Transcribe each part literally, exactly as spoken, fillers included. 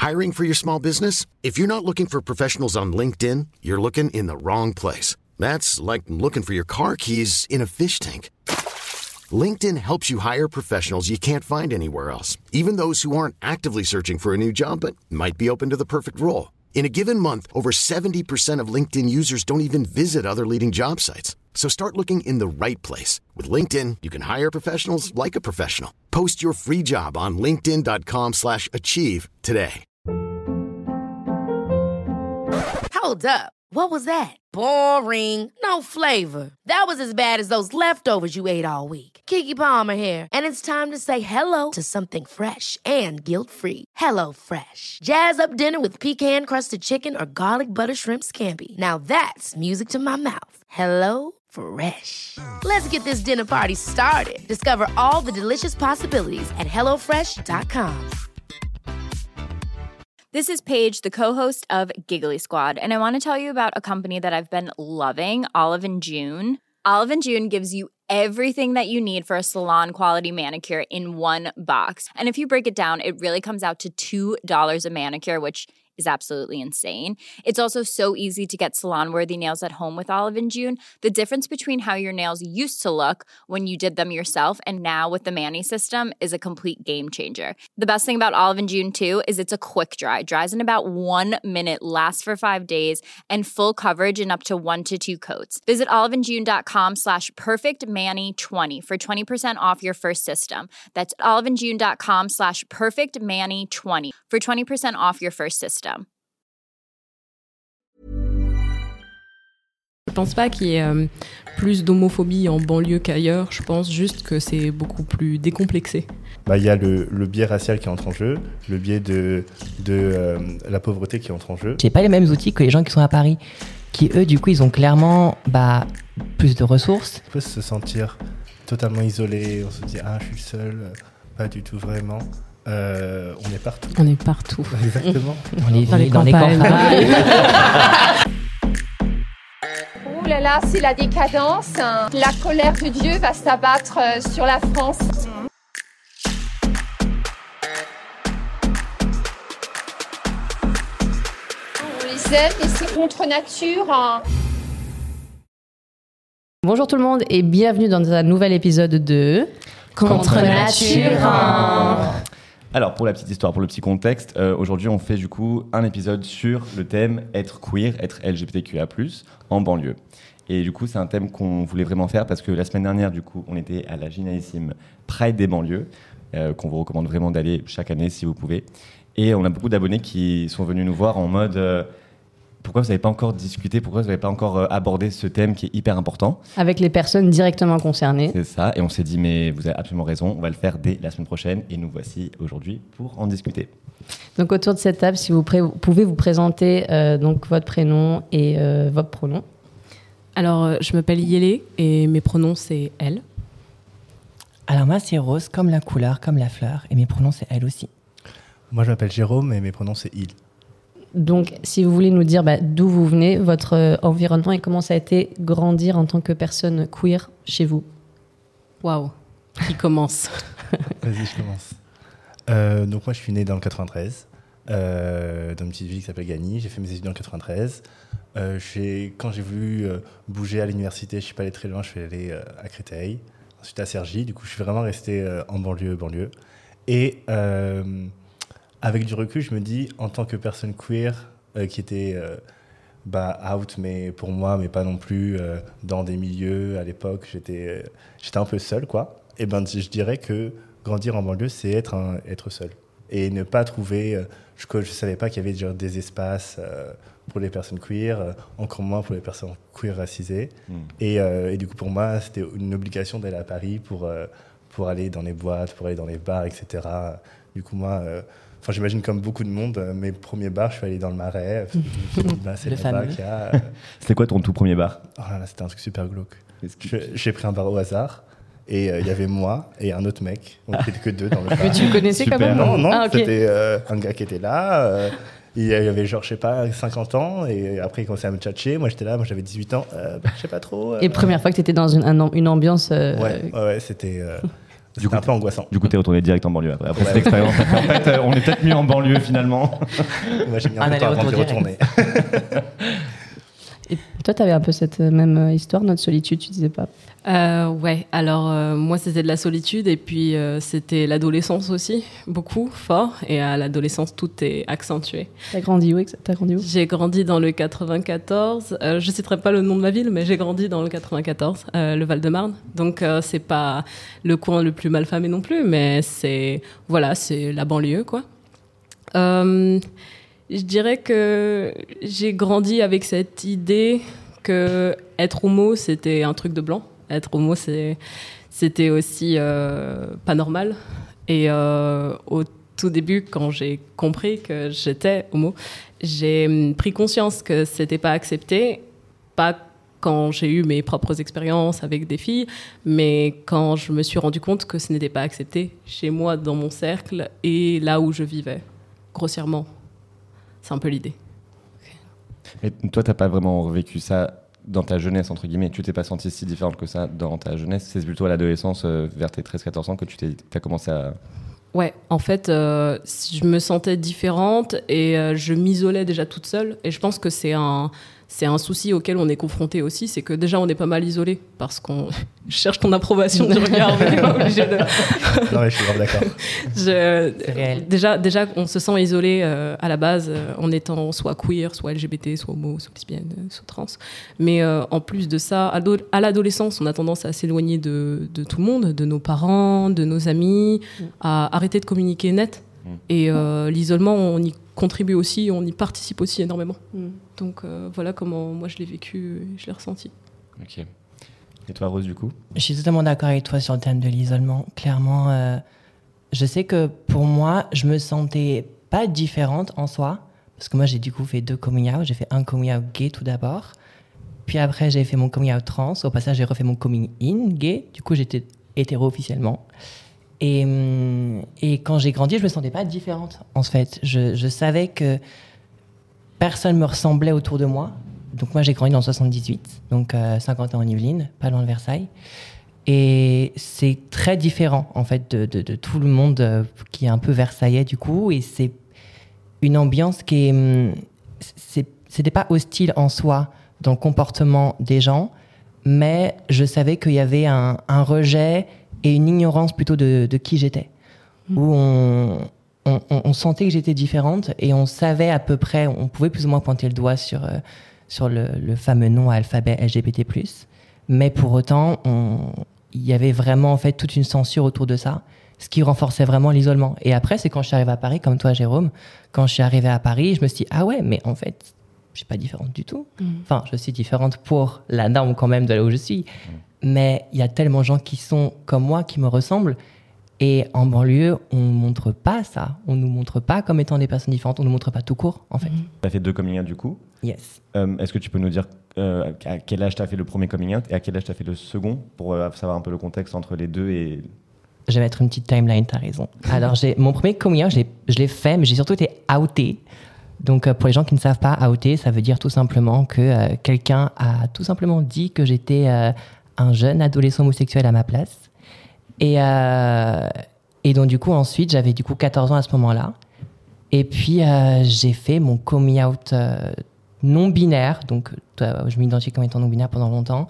Hiring for your small business? If you're not looking for professionals on LinkedIn, you're looking in the wrong place. That's like looking for your car keys in a fish tank. LinkedIn helps you hire professionals you can't find anywhere else, even those who aren't actively searching for a new job but might be open to the perfect role. In a given month, over seventy percent of LinkedIn users don't even visit other leading job sites. So start looking in the right place. With LinkedIn, you can hire professionals like a professional. Post your free job on linkedin.com slash achieve today. Hold up. What was that? Boring. No flavor. That was as bad as those leftovers you ate all week. Keke Palmer here. And it's time to say hello to something fresh and guilt-free. Hello Fresh. Jazz up dinner with pecan-crusted chicken or garlic butter shrimp scampi. Now that's music to my mouth. Hello Fresh. Let's get this dinner party started. Discover all the delicious possibilities at hello fresh dot com. This is Paige, the co-host of Giggly Squad, and I want to tell you about a company that I've been loving, Olive and June. Olive and June gives you everything that you need for a salon-quality manicure in one box. And if you break it down, it really comes out to two dollars a manicure, which is absolutely insane. It's also so easy to get salon-worthy nails at home with Olive and June. The difference between how your nails used to look when you did them yourself and now with the Mani system is a complete game changer. The best thing about Olive and June, too, is it's a quick dry. Dries in about one minute, lasts for five days, and full coverage in up to one to two coats. Visit oliveandjune.com slash perfectmani20 for twenty percent off your first system. That's oliveandjune.com slash perfectmani20 for twenty percent off your first system. Je pense pas qu'il y ait euh, plus d'homophobie en banlieue qu'ailleurs. Je pense juste que c'est beaucoup plus décomplexé. Bah, y a le, le biais racial qui entre en jeu, le biais de, de euh, la pauvreté qui entre en jeu. J'ai pas les mêmes outils que les gens qui sont à Paris, qui eux, du coup, ils ont clairement bah, plus de ressources. On peut se sentir totalement isolé, on se dit « Ah, je suis seul », pas du tout vraiment. Euh, on est partout. On est partout. Exactement. Dans les Dans villes, les dans les campagnes. campagnes. Ouh là là, c'est la décadence. La colère de Dieu va s'abattre sur la France. On les aime, mais c'est contre nature. Bonjour tout le monde et bienvenue dans un nouvel épisode de Contre nature. Alors, pour la petite histoire, pour le petit contexte, euh, aujourd'hui, on fait du coup un épisode sur le thème être queer, être L G B T Q I A plus, en banlieue. Et du coup, c'est un thème qu'on voulait vraiment faire parce que la semaine dernière, du coup, on était à la génialissime Pride des banlieues, euh, qu'on vous recommande vraiment d'aller chaque année si vous pouvez. Et on a beaucoup d'abonnés qui sont venus nous voir en mode euh, pourquoi vous n'avez pas encore discuté, pourquoi vous n'avez pas encore euh, abordé ce thème qui est hyper important. avec les personnes directement concernées. C'est ça, et on s'est dit, mais vous avez absolument raison, on va le faire dès la semaine prochaine, et nous voici aujourd'hui pour en discuter. Donc autour de cette table, si vous, pré- vous pouvez vous présenter euh, donc votre prénom et euh, votre pronom. Alors, euh, je m'appelle Yélé et mes pronoms, c'est elle. Alors moi, c'est Rose, comme la couleur, comme la fleur, et mes pronoms, c'est elle aussi. Moi, je m'appelle Jérôme et mes pronoms, c'est il. Donc si vous voulez nous dire bah, d'où vous venez, votre euh, environnement et comment ça a été grandir en tant que personne queer chez vous. Waouh. Qui commence? Vas-y, je commence. Euh, donc moi, je suis né dans le quatre-vingt-treize, euh, dans une petite ville qui s'appelle Gagny. J'ai fait mes études en quatre-vingt-treize. Euh, j'ai, quand j'ai voulu euh, bouger à l'université, je ne suis pas allé très loin, je suis allé euh, à Créteil, ensuite à Cergy. Du coup, je suis vraiment resté euh, en banlieue, banlieue. Et euh, avec du recul, je me dis, en tant que personne queer euh, qui était euh, bah, out, mais pour moi, mais pas non plus euh, dans des milieux à l'époque, j'étais, euh, j'étais un peu seul, quoi. Et ben, je dirais que grandir en banlieue, c'est être, un, être seul. Et ne pas trouver... Euh, je ne savais pas qu'il y avait genre, des espaces euh, pour les personnes queer, euh, encore moins pour les personnes queer racisées. Mm. Et, euh, et du coup, pour moi, c'était une obligation d'aller à Paris pour, euh, pour aller dans les boîtes, pour aller dans les bars, et cetera. Du coup, moi... Euh, Enfin, j'imagine comme beaucoup de monde, euh, mes premiers bars, je suis allé dans le Marais. Bah, c'est le fameux. Qu'il y a, euh... C'était quoi ton tout premier bar? Oh là, c'était un truc super glauque. Que... Je, j'ai pris un bar au hasard et il euh, y avait moi et un autre mec. On n'était que deux dans le bar. Mais tu le connaissais Super. quand même? Non, non, ah, okay. C'était euh, un gars qui était là. Euh, il y avait genre, je sais pas, cinquante ans. Et après, il commençait à me tchatcher. Moi, j'étais là, moi j'avais dix-huit ans. Euh, bah, je sais pas trop. Euh... Et première fois que tu étais dans une, un, une ambiance... Euh... Ouais, ouais, ouais, c'était... Euh... C'était coup, un peu angoissant. Du coup, t'es retourné direct en banlieue après, après ouais, cette expérience. En fait, euh, on est peut-être mieux en banlieue finalement. Moi, j'ai mis un peu de temps avant d'y retourner. Et toi, tu avais un peu cette même histoire, notre solitude, tu disais pas euh, Ouais, alors euh, moi c'était de la solitude et puis euh, c'était l'adolescence aussi, beaucoup, fort. Et à l'adolescence, tout est accentué. T'as grandi où, t'as grandi où J'ai grandi dans le quatre-vingt-quatorze. Euh, je ne citerai pas le nom de ma ville, mais j'ai grandi dans le quatre-vingt-quatorze, euh, le Val-de-Marne. Donc euh, c'est pas le coin le plus malfamé non plus, mais c'est, voilà, c'est la banlieue, quoi. Euh, Je dirais que j'ai grandi avec cette idée que être homo, c'était un truc de blanc. Être homo, c'est, c'était aussi euh, pas normal. Et euh, au tout début, quand j'ai compris que j'étais homo, j'ai pris conscience que c'était pas accepté, pas quand j'ai eu mes propres expériences avec des filles, mais quand je me suis rendu compte que ce n'était pas accepté chez moi, dans mon cercle et là où je vivais, grossièrement. C'est un peu l'idée. Et toi, t'as pas vraiment vécu ça dans ta jeunesse, entre guillemets. Tu t'es pas sentie si différente que ça dans ta jeunesse. C'est plutôt à l'adolescence, euh, vers tes treize quatorze ans, que tu t'es, t'as commencé à... Ouais, en fait, euh, je me sentais différente et euh, je m'isolais déjà toute seule. Et je pense que c'est un... C'est un souci auquel on est confronté aussi, c'est que déjà on est pas mal isolé parce qu'on cherche ton approbation du regard, mais on n'est pas obligé de... Non mais je suis grave d'accord. Je... Déjà, déjà, on se sent isolé euh, à la base euh, en étant soit queer, soit L G B T, soit homo, soit lesbienne, soit trans. Mais euh, en plus de ça, à l'adolescence, on a tendance à s'éloigner de, de tout le monde, de nos parents, de nos amis, mmh. à arrêter de communiquer net. Mmh. Et euh, l'isolement, on y contribue aussi, on y participe aussi énormément. Mm. Donc euh, voilà comment moi je l'ai vécu et je l'ai ressenti. Ok. Et toi Rose, du coup ? Je suis totalement d'accord avec toi sur le thème de l'isolement. Clairement, euh, je sais que pour moi, je me sentais pas différente en soi, parce que moi j'ai du coup fait deux coming out. J'ai fait un coming out gay tout d'abord, puis après j'ai fait mon coming out trans. Au passage, j'ai refait mon coming in gay. Du coup, j'étais hétéro officiellement. Et, et quand j'ai grandi, je me sentais pas différente, en fait. Je, je savais que personne me ressemblait autour de moi. Donc moi, j'ai grandi dans le soixante-dix-huit, donc euh, cinquante ans en Yvelines, pas loin de Versailles. Et c'est très différent, en fait, de, de, de tout le monde euh, qui est un peu versaillais, du coup. Et c'est une ambiance qui est... C'est, c'était pas hostile en soi dans le comportement des gens, mais je savais qu'il y avait un, un rejet... et une ignorance plutôt de, de qui j'étais, mmh. où on, on, on sentait que j'étais différente et on savait à peu près, on pouvait plus ou moins pointer le doigt sur, euh, sur le, le fameux nom à alphabet L G B T plus, mais pour autant, il y avait vraiment en fait toute une censure autour de ça, ce qui renforçait vraiment l'isolement. Et après, c'est quand je suis arrivée à Paris, comme toi Jérôme, quand je suis arrivée à Paris, je me suis dit, ah ouais, mais en fait, je suis pas différente du tout. Mmh. Enfin, je suis différente pour la norme quand même de là où je suis. Mmh. Mais il y a tellement de gens qui sont comme moi, qui me ressemblent. Et en banlieue, on ne montre pas ça. On ne nous montre pas comme étant des personnes différentes. On ne nous montre pas tout court, en fait. Mm-hmm. Tu as fait deux coming out, du coup. Yes. Euh, est-ce que tu peux nous dire euh, à quel âge tu as fait le premier coming out et à quel âge tu as fait le second, pour euh, savoir un peu le contexte entre les deux et... Je vais mettre une petite timeline, tu as raison. Alors, j'ai, mon premier coming out, je l'ai, je l'ai fait, mais j'ai surtout été outée. Donc, euh, pour les gens qui ne savent pas, outer, ça veut dire tout simplement que euh, quelqu'un a tout simplement dit que j'étais... Euh, un jeune adolescent homosexuel à ma place. Et, euh, et donc, du coup, ensuite, j'avais du coup quatorze ans à ce moment-là. Et puis, euh, j'ai fait mon coming out euh, non-binaire. Donc, euh, je m'identifie comme étant non-binaire pendant longtemps.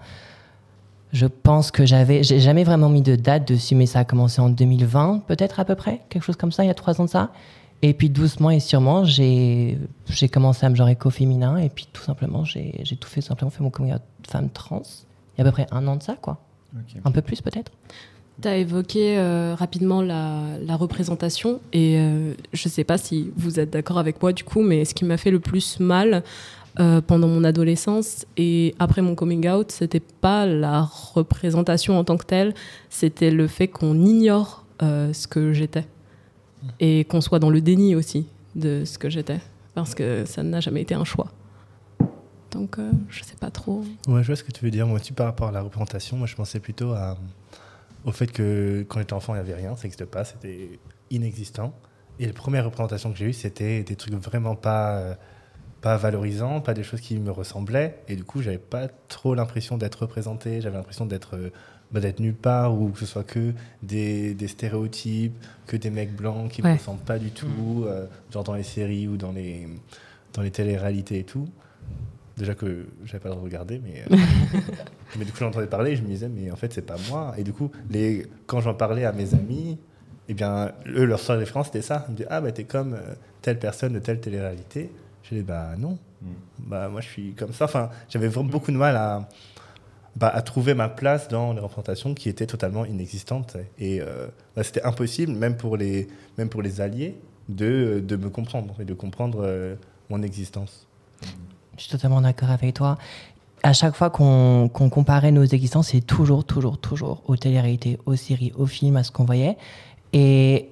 Je pense que j'avais... J'ai jamais vraiment mis de date dessus, mais ça a commencé en deux mille vingt, peut-être à peu près. Quelque chose comme ça, il y a trois ans de ça. Et puis, doucement et sûrement, j'ai, j'ai commencé à me genre éco-féminin. Et puis, tout simplement, j'ai, j'ai tout fait, simplement fait mon coming out femme trans. Il y a à peu près un an de ça, quoi. Okay. Un peu plus, peut-être. Tu as évoqué euh, rapidement la, la représentation. Et euh, je ne sais pas si vous êtes d'accord avec moi, du coup, mais ce qui m'a fait le plus mal euh, pendant mon adolescence et après mon coming out, ce n'était pas la représentation en tant que telle, c'était le fait qu'on ignore euh, ce que j'étais. Mmh. Et qu'on soit dans le déni aussi de ce que j'étais. Parce que ça n'a jamais été un choix. Donc, euh, je sais pas trop. Ouais, je vois ce que tu veux dire. Moi, tu par rapport à la représentation, moi, je pensais plutôt à, au fait que quand j'étais enfant, il n'y avait rien, ça n'existait pas, c'était inexistant. Et la première représentation que j'ai eue, c'était des trucs vraiment pas, euh, pas valorisants, pas des choses qui me ressemblaient. Et du coup, j'avais pas trop l'impression d'être représenté. J'avais l'impression d'être euh, bah, d'être nulle part, ou que ce soit que des, des stéréotypes, que des mecs blancs qui ne Ouais. me ressemblent pas du tout, euh, genre dans les séries ou dans les, dans les téléréalités et tout. Déjà que j'avais pas le droit de regarder, mais, euh, mais du coup j'entendais parler et je me disais, mais en fait c'est pas moi. Et du coup, les, quand j'en parlais à mes amis, eh bien, eux, leur seule référence c'était ça. Ils me disaient, ah bah t'es comme euh, telle personne de telle télé-réalité. Je disais, bah non, Mm. bah moi je suis comme ça. Enfin, j'avais vraiment beaucoup de mal à, bah, à trouver ma place dans les représentations qui étaient totalement inexistantes. Et euh, bah, c'était impossible, même pour les, même pour les alliés, de, de me comprendre et de comprendre euh, mon existence. Je suis totalement d'accord avec toi. À chaque fois qu'on qu'on comparait nos existences, c'est toujours, toujours, toujours aux télé-réalités, aux séries, aux films, à ce qu'on voyait. Et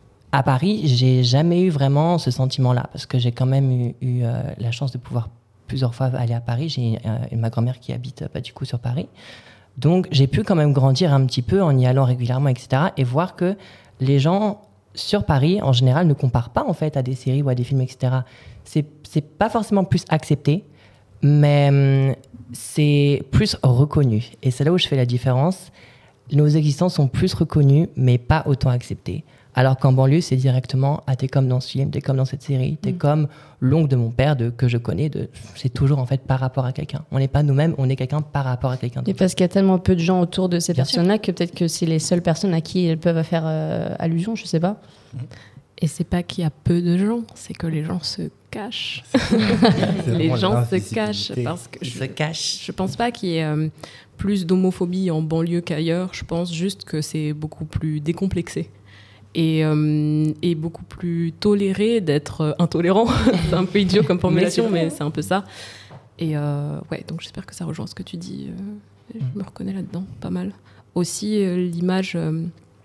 à Paris, j'ai jamais eu vraiment ce sentiment-là, parce que j'ai quand même eu, eu euh, la chance de pouvoir plusieurs fois aller à Paris. J'ai euh, ma grand-mère qui habite pas du coup sur Paris. Donc j'ai pu quand même grandir un petit peu en y allant régulièrement, et cetera. Et voir que les gens sur Paris, en général, ne comparent pas en fait à des séries ou à des films, et cetera. C'est, c'est pas forcément plus accepté, mais hum, c'est plus reconnu. Et c'est là où je fais la différence. Nos existences sont plus reconnues, mais pas autant acceptées. Alors qu'en banlieue, c'est directement, ah, t'es comme dans ce film, t'es comme dans cette série, t'es Mm. comme l'oncle de mon père de, que je connais. De, c'est toujours en fait par rapport à quelqu'un. On n'est pas nous-mêmes, on est quelqu'un par rapport à quelqu'un Et d'autre. parce qu'il y a tellement peu de gens autour de ces Bien sûr. personnes-là que peut-être que c'est les seules personnes à qui elles peuvent faire euh, allusion, je sais pas. Et c'est pas qu'il y a peu de gens, c'est que les gens se cachent. C'est les vraiment gens se l'invisibilité. cachent parce que Ils je, se cachent. je pense pas qu'il y ait euh, plus d'homophobie en banlieue qu'ailleurs. Je pense juste que c'est beaucoup plus décomplexé et, euh, et beaucoup plus toléré d'être euh, intolérant. C'est un peu idiot comme formulation, mais c'est un peu ça. Et euh, ouais, donc j'espère que ça rejoint ce que tu dis. Euh, je me reconnais là-dedans, pas mal. Aussi, euh, l'image euh,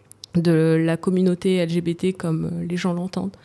de la communauté L G B T, comme euh, les gens l'entendent,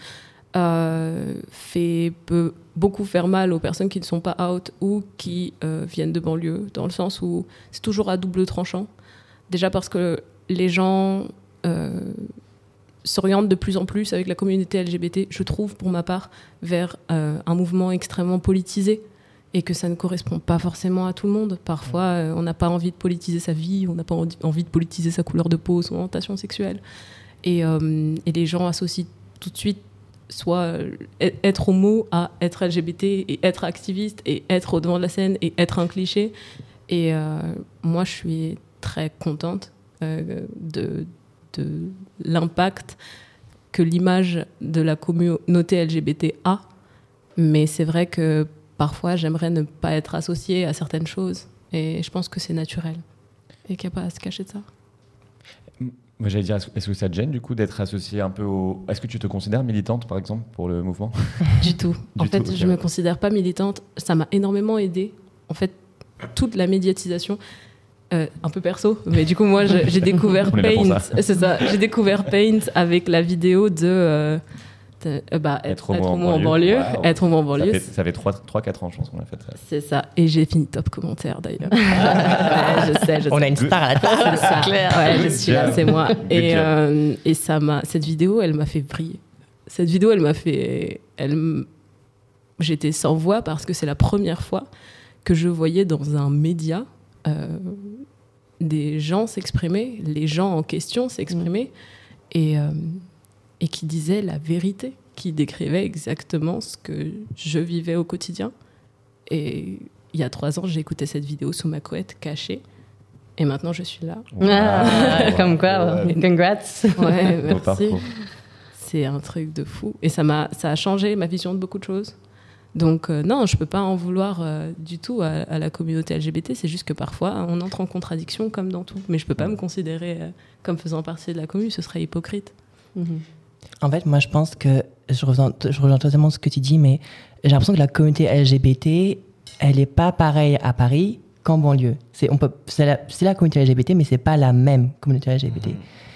euh, fait, peut beaucoup faire mal aux personnes qui ne sont pas out ou qui euh, viennent de banlieue, dans le sens où c'est toujours à double tranchant. Déjà parce que les gens euh, s'orientent de plus en plus avec la communauté L G B T, je trouve pour ma part, vers euh, un mouvement extrêmement politisé, et que ça ne correspond pas forcément à tout le monde. Parfois, euh, on n'a pas envie de politiser sa vie, on n'a pas envie- envie de politiser sa couleur de peau, son orientation sexuelle. Et, euh, et les gens associent tout de suite soit euh, être homo à être L G B T, et être activiste, et être au devant de la scène, et être un cliché. Et euh, moi, je suis très contente euh, de, de l'impact que l'image de la communauté L G B T a. Mais c'est vrai que parfois, j'aimerais ne pas être associée à certaines choses. Et je pense que c'est naturel. Et qu'il n'y a pas à se cacher de ça. Moi, j'allais dire, est-ce est-ce que ça te gêne du coup d'être associée un peu au. Est-ce que tu te considères militante par exemple pour le mouvement? Du tout. Du en fait, tout, ok. je me considère pas militante. Ça m'a énormément aidée. En fait, toute la médiatisation, euh, un peu perso, mais du coup, moi, je- j'ai découvert On est là pour Paint. ça. C'est ça. J'ai découvert Paint avec la vidéo de. euh, de- euh, bah, être, être homo en banlieue. Waouh. Être homo en banlieue. Ça fait, ça fait trois quatre ans, je pense qu'on a fait ça. C'est ça. Et j'ai fini top commentaire d'ailleurs. Ouais, je sais, je sais. On a une star à la tête, C'est ça. c'est clair. Ouais, je suis là, job. c'est moi. Good Et, job. euh, et ça m'a, cette vidéo, elle m'a fait briller. Cette vidéo, elle m'a fait, elle, m- j'étais sans voix parce que c'est la première fois que je voyais dans un média euh, des gens s'exprimer, les gens en question s'exprimer, et, euh, et qui disaient la vérité, qui décrivaient exactement ce que je vivais au quotidien. Et il y a trois ans, j'ai écouté cette vidéo sous ma couette, cachée. Et maintenant, je suis là. Ah, Wow. comme quoi, Ouais. congrats. Ouais, Beau merci. parcours. C'est un truc de fou. Et ça m'a, ça a changé ma vision de beaucoup de choses. Donc euh, non, je peux pas en vouloir euh, du tout à, à la communauté L G B T. C'est juste que parfois, on entre en contradiction comme dans tout. Mais je peux pas me considérer euh, comme faisant partie de la commune. Ce serait hypocrite. Mhm. En fait, moi, je pense que je rejoins, je rejoins totalement ce que tu dis, mais j'ai l'impression que la communauté L G B T, elle n'est pas pareille à Paris qu'en banlieue. C'est, on peut, c'est, la, c'est la communauté L G B T, mais c'est pas la même communauté L G B T.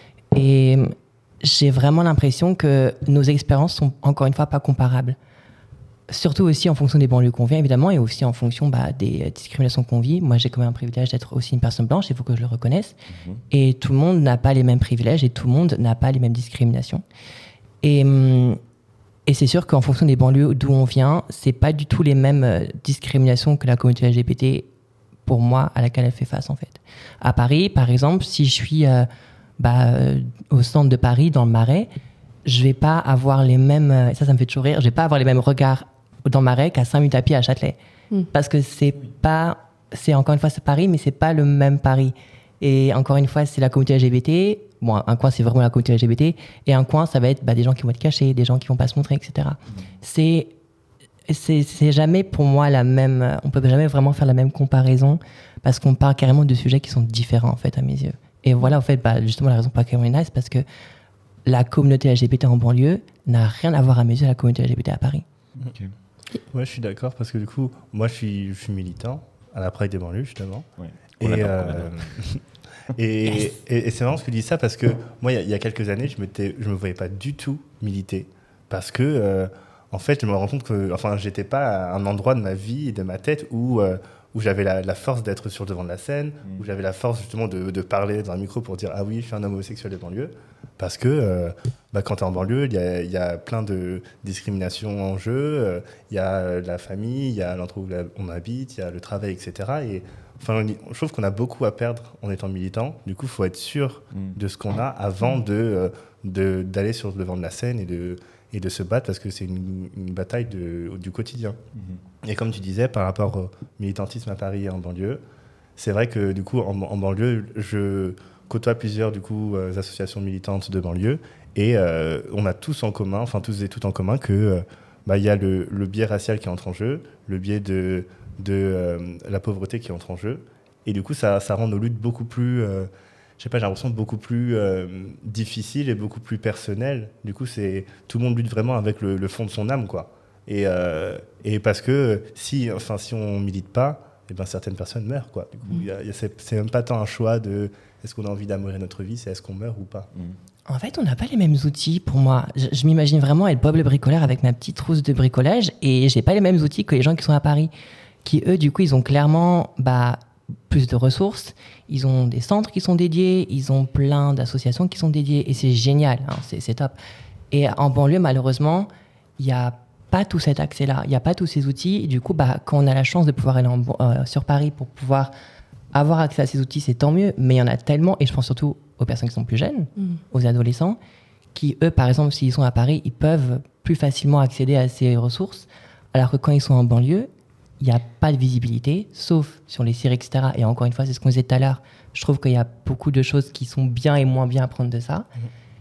Et j'ai vraiment l'impression que nos expériences sont, encore une fois, pas comparables. Surtout aussi en fonction des banlieues qu'on vient, évidemment, et aussi en fonction bah, des discriminations qu'on vit. Moi, j'ai quand même un privilège d'être aussi une personne blanche, il faut que je le reconnaisse. Mhm. Et tout le monde n'a pas les mêmes privilèges et tout le monde n'a pas les mêmes discriminations. Et, hum, et c'est sûr qu'en fonction des banlieues d'où on vient, c'est pas du tout les mêmes euh, discriminations que la communauté L G B T pour moi, à laquelle elle fait face, en fait. À Paris, par exemple, si je suis euh, bah, euh, au centre de Paris, dans le Marais, je vais pas avoir les mêmes... Euh, ça, ça me fait toujours rire. Je vais pas avoir les mêmes regards dans le Marais qu'à cinq minutes à pied à Châtelet. Mm. Parce que c'est pas... C'est encore une fois, c'est Paris, mais c'est pas le même Paris. Et encore une fois, c'est la communauté L G B T. Bon, un coin, c'est vraiment la communauté L G B T. Et un coin, ça va être bah, des gens qui vont être cachés, des gens qui vont pas se montrer, et cetera. Mm. C'est... C'est, c'est jamais pour moi la même... On peut jamais vraiment faire la même comparaison parce qu'on parle carrément de sujets qui sont différents, en fait, à mes yeux. Et voilà, en fait, bah, justement, la raison pour laquelle on est là, c'est parce que la communauté L G B T en banlieue n'a rien à voir à mes yeux à la communauté L G B T à Paris. Okay. Ouais, je suis d'accord parce que du coup, moi, je suis, je suis militant à la Pride des banlieues, justement. Ouais. Et, euh, et, yes. et, et c'est marrant ce que tu dis ça parce que moi, il y, y a quelques années, je ne me voyais pas du tout militer parce que... Euh, En fait, je me rends compte que enfin, j'étais pas à un endroit de ma vie et de ma tête où, euh, où j'avais la, la force d'être sur le devant de la scène, mmh. où j'avais la force justement de, de parler dans un micro pour dire « Ah oui, je suis un homme homosexuel de banlieue ». Parce que euh, bah, quand tu es en banlieue, il y a, y a plein de discriminations en jeu. Il euh, y a la famille, il y a l'endroit où on habite, il y a le travail, et cetera. Et enfin, je trouve qu'on a beaucoup à perdre en étant militant. Du coup, il faut être sûr mmh. de ce qu'on a avant de, euh, de, d'aller sur le devant de la scène et de... et de se battre parce que c'est une, une bataille de, du quotidien. Mmh. Et comme tu disais, par rapport au militantisme à Paris et en banlieue, c'est vrai que du coup, en, en banlieue, je côtoie plusieurs du coup, euh, associations militantes de banlieue et euh, on a tous en commun, enfin tous et toutes en commun que euh, bah, y a le, le biais racial qui entre en jeu, le biais de, de euh, la pauvreté qui entre en jeu. Et du coup, ça, ça rend nos luttes beaucoup plus... Euh, je sais pas, j'ai l'impression beaucoup plus euh, difficile et beaucoup plus personnel. Du coup, c'est tout le monde lutte vraiment avec le, le fond de son âme, quoi. Et, euh, et parce que si, enfin, si on milite pas, eh ben certaines personnes meurent, quoi. Du coup, mmh. y a, y a, c'est, c'est même pas tant un choix de est-ce qu'on a envie d'améliorer notre vie, c'est est-ce qu'on meurt ou pas. Mmh. En fait, on n'a pas les mêmes outils pour moi. Je, je m'imagine vraiment être Bob le bricoleur avec ma petite trousse de bricolage et j'ai pas les mêmes outils que les gens qui sont à Paris, qui eux, du coup, ils ont clairement, bah, plus de ressources, ils ont des centres qui sont dédiés, ils ont plein d'associations qui sont dédiées et c'est génial, hein, c'est, c'est top. Et en banlieue, malheureusement, il n'y a pas tout cet accès-là, il n'y a pas tous ces outils. Et du coup, bah, quand on a la chance de pouvoir aller en, euh, sur Paris pour pouvoir avoir accès à ces outils, c'est tant mieux, mais il y en a tellement, et je pense surtout aux personnes qui sont plus jeunes, mmh. aux adolescents, qui, eux, par exemple, s'ils sont à Paris, ils peuvent plus facilement accéder à ces ressources, alors que quand ils sont en banlieue, il n'y a pas de visibilité, sauf sur les séries, et cetera. Et encore une fois, c'est ce qu'on disait tout à l'heure. Je trouve qu'il y a beaucoup de choses qui sont bien et moins bien à prendre de ça. Mmh.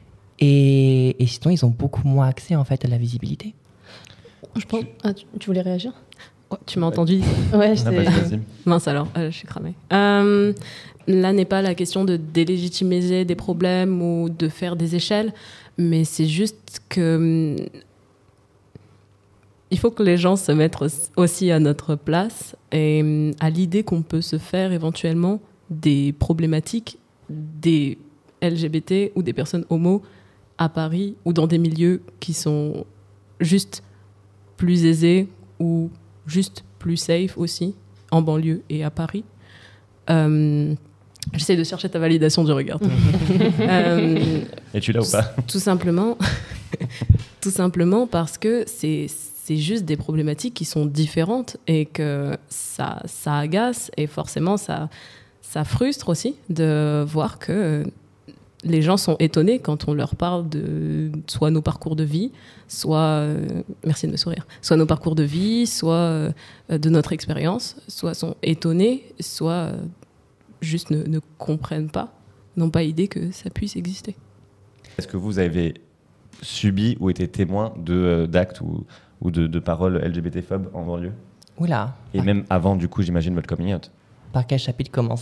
Et, et sinon, ils ont beaucoup moins accès en fait, à la visibilité. Je pense... ah, tu, tu voulais réagir ? Oh, tu m'as entendu ? Ouais, j'étais... Mince alors, euh, je suis cramée. Euh, là n'est pas la question de délégitimiser des problèmes ou de faire des échelles, mais c'est juste que... Il faut que les gens se mettent aussi à notre place et à l'idée qu'on peut se faire éventuellement des problématiques des L G B T ou des personnes homo à Paris ou dans des milieux qui sont juste plus aisés ou juste plus safe aussi, en banlieue et à Paris. Euh, j'essaie de chercher ta validation du regard. euh, Es-tu là ou pas ? Tout simplement, tout simplement parce que c'est... c'est juste des problématiques qui sont différentes et que ça, ça agace et forcément ça, ça frustre aussi de voir que les gens sont étonnés quand on leur parle de soit nos parcours de vie, soit, euh, merci de me sourire, soit nos parcours de vie, soit euh, de notre expérience, soit sont étonnés, soit euh, juste ne, ne comprennent pas, n'ont pas idée que ça puisse exister. Est-ce que vous avez subi ou été témoin de, euh, d'actes ou ou de, de paroles L G B T-phobes en banlieue ? Oula. Et par... même avant, du coup, j'imagine, votre coming out. Par quel chapitre commencer ?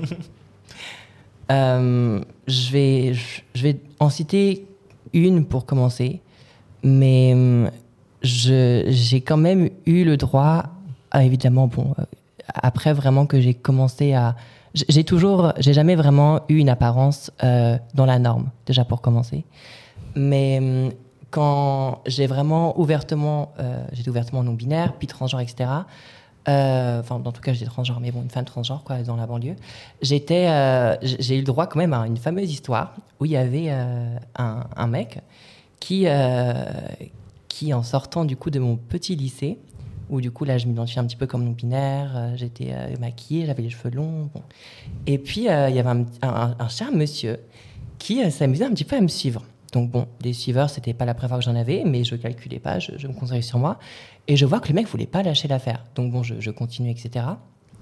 euh, je, vais, je, je vais en citer une pour commencer, mais je, j'ai quand même eu le droit, à, évidemment, bon, après vraiment que j'ai commencé à... J'ai toujours, j'ai jamais vraiment eu une apparence euh, dans la norme, déjà pour commencer. Mais... quand j'ai vraiment ouvertement, euh, j'étais ouvertement non-binaire, puis transgenre, et cetera. Euh, enfin, en tout cas, j'étais transgenre, mais bon, une femme transgenre, quoi, dans la banlieue. J'étais, euh, j'ai eu le droit quand même à une fameuse histoire où il y avait euh, un, un mec qui, euh, qui, en sortant du coup de mon petit lycée, où du coup, là, je m'identifiais un petit peu comme non-binaire, euh, j'étais euh, maquillée, j'avais les cheveux longs. Bon. Et puis, euh, il y avait un, un, un cher monsieur qui euh, s'amusait un petit peu à me suivre. Donc bon, des suiveurs, c'était pas la première fois que j'en avais, mais je calculais pas, je, je me concentrais sur moi. Et je vois que le mec voulait pas lâcher l'affaire. Donc bon, je, je continue, et cetera.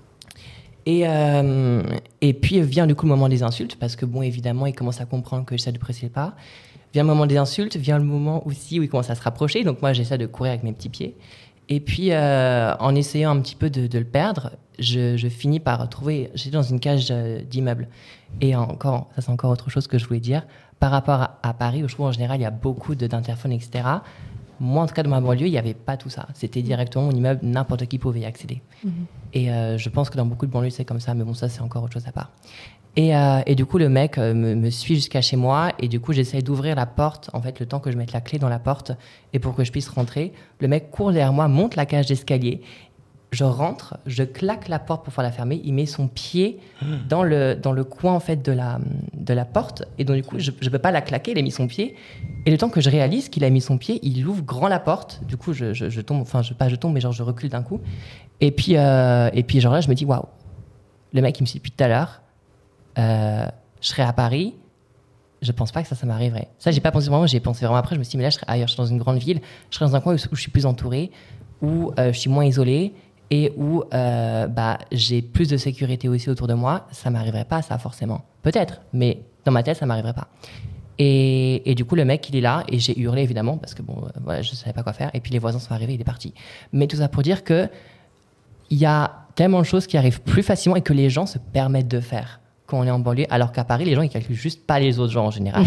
Et, euh, et puis vient du coup le moment des insultes, parce que bon, évidemment, il commence à comprendre que j'essaie de presser le pas. Vient le moment des insultes, vient le moment aussi où il commence à se rapprocher. Donc moi, j'essaie de courir avec mes petits pieds. Et puis, euh, en essayant un petit peu de, de le perdre, je, je finis par trouver... J'étais dans une cage euh, d'immeuble. Et encore, ça c'est encore autre chose que je voulais dire. Par rapport à, à Paris, où je trouve en général, il y a beaucoup de, d'interphones, et cetera. Moi, en tout cas, dans ma banlieue, il n'y avait pas tout ça. C'était directement mon immeuble, n'importe qui pouvait y accéder. Mmh. Et euh, je pense que dans beaucoup de banlieues, c'est comme ça. Mais bon, ça, c'est encore autre chose à part. Et, euh, et du coup, le mec euh, me, me suit jusqu'à chez moi. Et du coup, j'essaie d'ouvrir la porte, en fait, le temps que je mette la clé dans la porte et pour que je puisse rentrer. Le mec court derrière moi, monte la cage d'escalier. Je rentre, je claque la porte pour pouvoir la fermer. Il met son pied dans le, dans le coin, en fait, de la, de la porte. Et donc, du coup, je ne peux pas la claquer. Il a mis son pied. Et le temps que je réalise qu'il a mis son pied, il ouvre grand la porte. Du coup, je, je, je tombe, enfin, je, pas je tombe, mais genre, je recule d'un coup. Et puis, euh, et puis genre là, je me dis, waouh, le mec, il me suit depuis tout à l'heure. Euh, je serais à Paris, je pense pas que ça, ça m'arriverait. Ça, j'ai pas pensé vraiment, j'ai pensé vraiment après. Je me suis dit, mais là, je serais ailleurs, je serais dans une grande ville, je serais dans un coin où, où je suis plus entourée, où euh, je suis moins isolée et où euh, bah, j'ai plus de sécurité aussi autour de moi. Ça m'arriverait pas, ça, forcément. Peut-être, mais dans ma tête, ça m'arriverait pas. Et, et du coup, le mec, il est là et j'ai hurlé, évidemment, parce que bon, euh, voilà, je savais pas quoi faire. Et puis les voisins sont arrivés, il est parti. Mais tout ça pour dire que il y a tellement de choses qui arrivent plus facilement et que les gens se permettent de faire quand on est en banlieue, alors qu'à Paris, les gens, ils calculent juste pas les autres gens en général.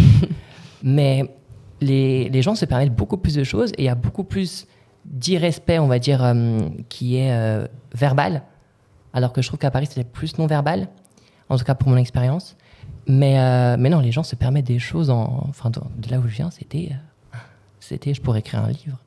Mais les, les gens se permettent beaucoup plus de choses et il y a beaucoup plus d'irrespect, on va dire, euh, qui est euh, verbal, alors que je trouve qu'à Paris, c'était plus non-verbal, en tout cas pour mon expérience. Mais, euh, mais non, les gens se permettent des choses, en, enfin, de, de là où je viens, c'était, euh, c'était, je pourrais écrire un livre.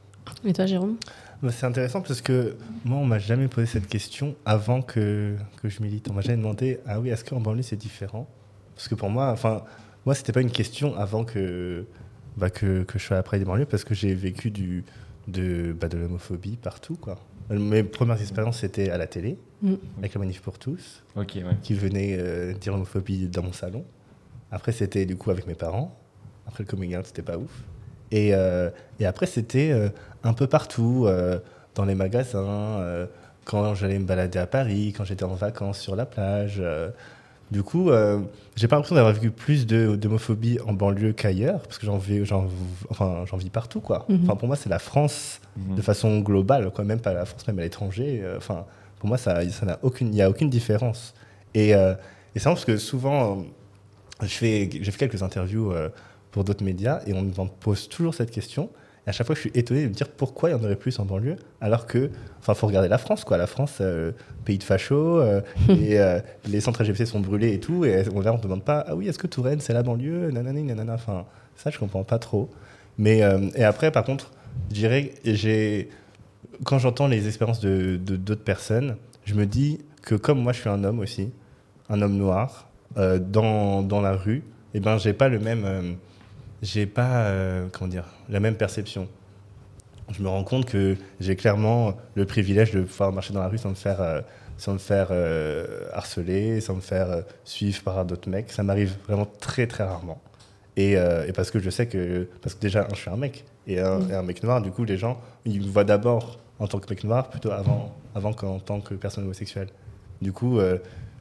Et toi, Jérôme ? C'est intéressant parce que moi, on m'a jamais posé cette question avant que, que je milite. On m'a jamais demandé, ah oui, est-ce qu'en banlieue, c'est différent ? Parce que pour moi, enfin, moi, c'était pas une question avant que, bah, que, que je sois après des banlieues, parce que j'ai vécu du, de, bah, de l'homophobie partout, quoi. Mes premières expériences, c'était à la télé, mm. avec la Manif pour tous, okay, ouais. qui venait euh, dire l'homophobie dans mon salon. Après, c'était du coup avec mes parents. Après, le coming out, c'était pas ouf. Et, euh, et après, c'était euh, un peu partout, euh, dans les magasins, euh, quand j'allais me balader à Paris, quand j'étais en vacances sur la plage. Euh, du coup, euh, j'ai pas l'impression d'avoir vécu plus de, d'homophobie en banlieue qu'ailleurs, parce que j'en vis, j'en, enfin, j'en vis partout, quoi. Mm-hmm. Enfin, pour moi, c'est la France mm-hmm. de façon globale, quoi, même pas la France, même à l'étranger. Euh, enfin, pour moi, ça, ça n'a aucune, il n'y a aucune différence. Et, euh, et c'est vrai parce que souvent, euh, je fais, j'ai fait quelques interviews euh, pour d'autres médias et on me pose toujours cette question. Et à chaque fois, je suis étonné de me dire pourquoi il y en aurait plus en banlieue, alors que, enfin, faut regarder la France, quoi. La France, euh, pays de facho, euh, et euh, les centres L G B T sont brûlés et tout, et on ne demande pas, ah oui, est-ce que Touraine, c'est la banlieue, nanani, nanana. Enfin, ça, je comprends pas trop. Mais euh, et après, par contre, je dirais, j'ai, quand j'entends les expériences de, de d'autres personnes, je me dis que comme moi, je suis un homme aussi, un homme noir, euh, dans dans la rue, et ben, j'ai pas le même euh, j'ai pas euh, comment dire la même perception. Je me rends compte que j'ai clairement le privilège de pouvoir marcher dans la rue sans me faire euh, sans me faire euh, harceler, sans me faire euh, suivre par d'autres mecs. Ça m'arrive vraiment très très rarement. Et, euh, et parce que je sais que parce que déjà je suis un mec et un, mmh. et un mec noir, du coup les gens ils me voient d'abord en tant que mec noir plutôt avant avant qu'en tant que personne homosexuelle. Du coup, euh,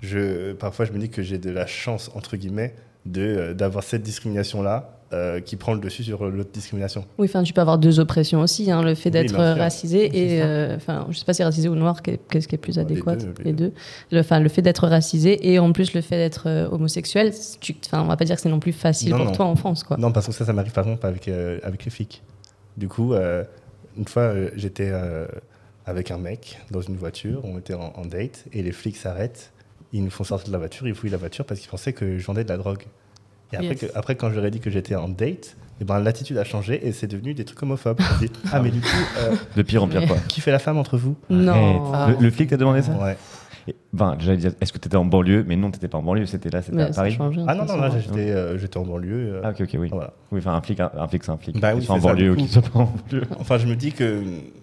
je parfois je me dis que j'ai de la chance entre guillemets de euh, d'avoir cette discrimination là. Euh, qui prend le dessus sur l'autre discrimination. Oui, enfin, tu peux avoir deux oppressions aussi, hein, le fait d'être oui, racisé et, euh, enfin, je sais pas si racisé ou noir, qu'est-ce qui est plus adéquat, les deux. Les deux. Le, enfin, le fait d'être racisé et en plus le fait d'être euh, homosexuel, tu, enfin, on va pas dire que c'est non plus facile non, pour non. toi en France, quoi. Non, parce que ça, ça m'arrive par exemple avec euh, avec les flics. Du coup, euh, une fois, euh, j'étais euh, avec un mec dans une voiture, on était en, en date et les flics s'arrêtent, ils nous font sortir de la voiture, ils fouillent la voiture parce qu'ils pensaient que je vendais de la drogue. Et après, yes. que, après, quand je leur ai dit que j'étais en date, eh ben, l'attitude a changé et c'est devenu des trucs homophobes. On dit, ah, mais du coup. Euh, de pire en pire, quoi. Qui fait la femme entre vous ? Non. Le, le flic t'a demandé ça ? Ouais. Et, ben, j'allais dire, est-ce que t'étais en banlieue ? Mais non, t'étais pas en banlieue, c'était là, c'était mais à Paris. Changé, ah non, non, là, j'étais, euh, j'étais en banlieue. Euh, ah, ok, ok, oui. Voilà. Oui, enfin, un flic, un, un flic, c'est un flic. Bah, oui, qu'il soit en banlieue ou qu'il soit pas en banlieue. Enfin, je me dis que.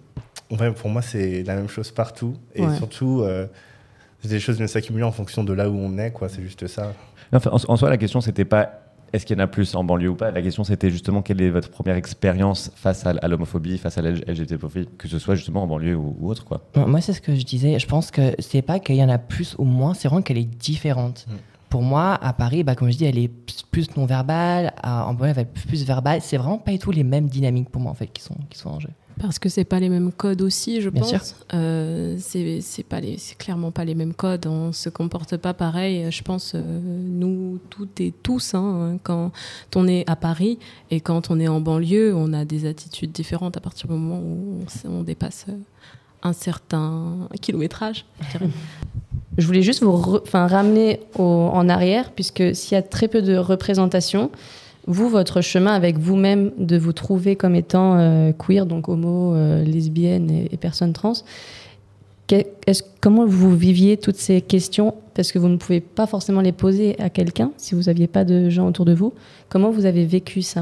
Ouais, pour moi, c'est la même chose partout. Et Ouais. surtout, euh, des choses viennent s'accumuler en fonction de là où on est, quoi. C'est juste ça. Enfin, en, en soi, la question, c'était pas est-ce qu'il y en a plus en banlieue ou pas. La question, c'était justement quelle est votre première expérience face à, à l'homophobie, face à la L G B T-phobie, que ce soit justement en banlieue ou, ou autre, quoi. Moi, c'est ce que je disais. Je pense que c'est pas qu'il y en a plus ou moins, c'est vraiment qu'elle est différente. Mm. Pour moi, à Paris, bah, comme je dis, elle est plus non-verbale. À- En banlieue, elle va être plus verbale. C'est vraiment pas du tout les mêmes dynamiques pour moi, en fait, qui sont, qui sont en jeu. Parce que c'est pas les mêmes codes aussi, je Bien pense. sûr. Euh, c'est c'est pas les, c'est clairement pas les mêmes codes. On se comporte pas pareil. Je pense euh, nous toutes et tous, hein, quand on est à Paris et quand on est en banlieue, on a des attitudes différentes à partir du moment où on, s- on dépasse euh, un certain kilométrage. je dirais. Je voulais juste vous re- enfin, ramener au- en arrière, puisque s'il y a très peu de représentation, vous, votre chemin avec vous-même de vous trouver comme étant euh, queer, donc homo, euh, lesbienne et, et personne trans, que- est-ce- comment vous viviez toutes ces questions? Parce que vous ne pouvez pas forcément les poser à quelqu'un si vous n'aviez pas de gens autour de vous. Comment vous avez vécu ça?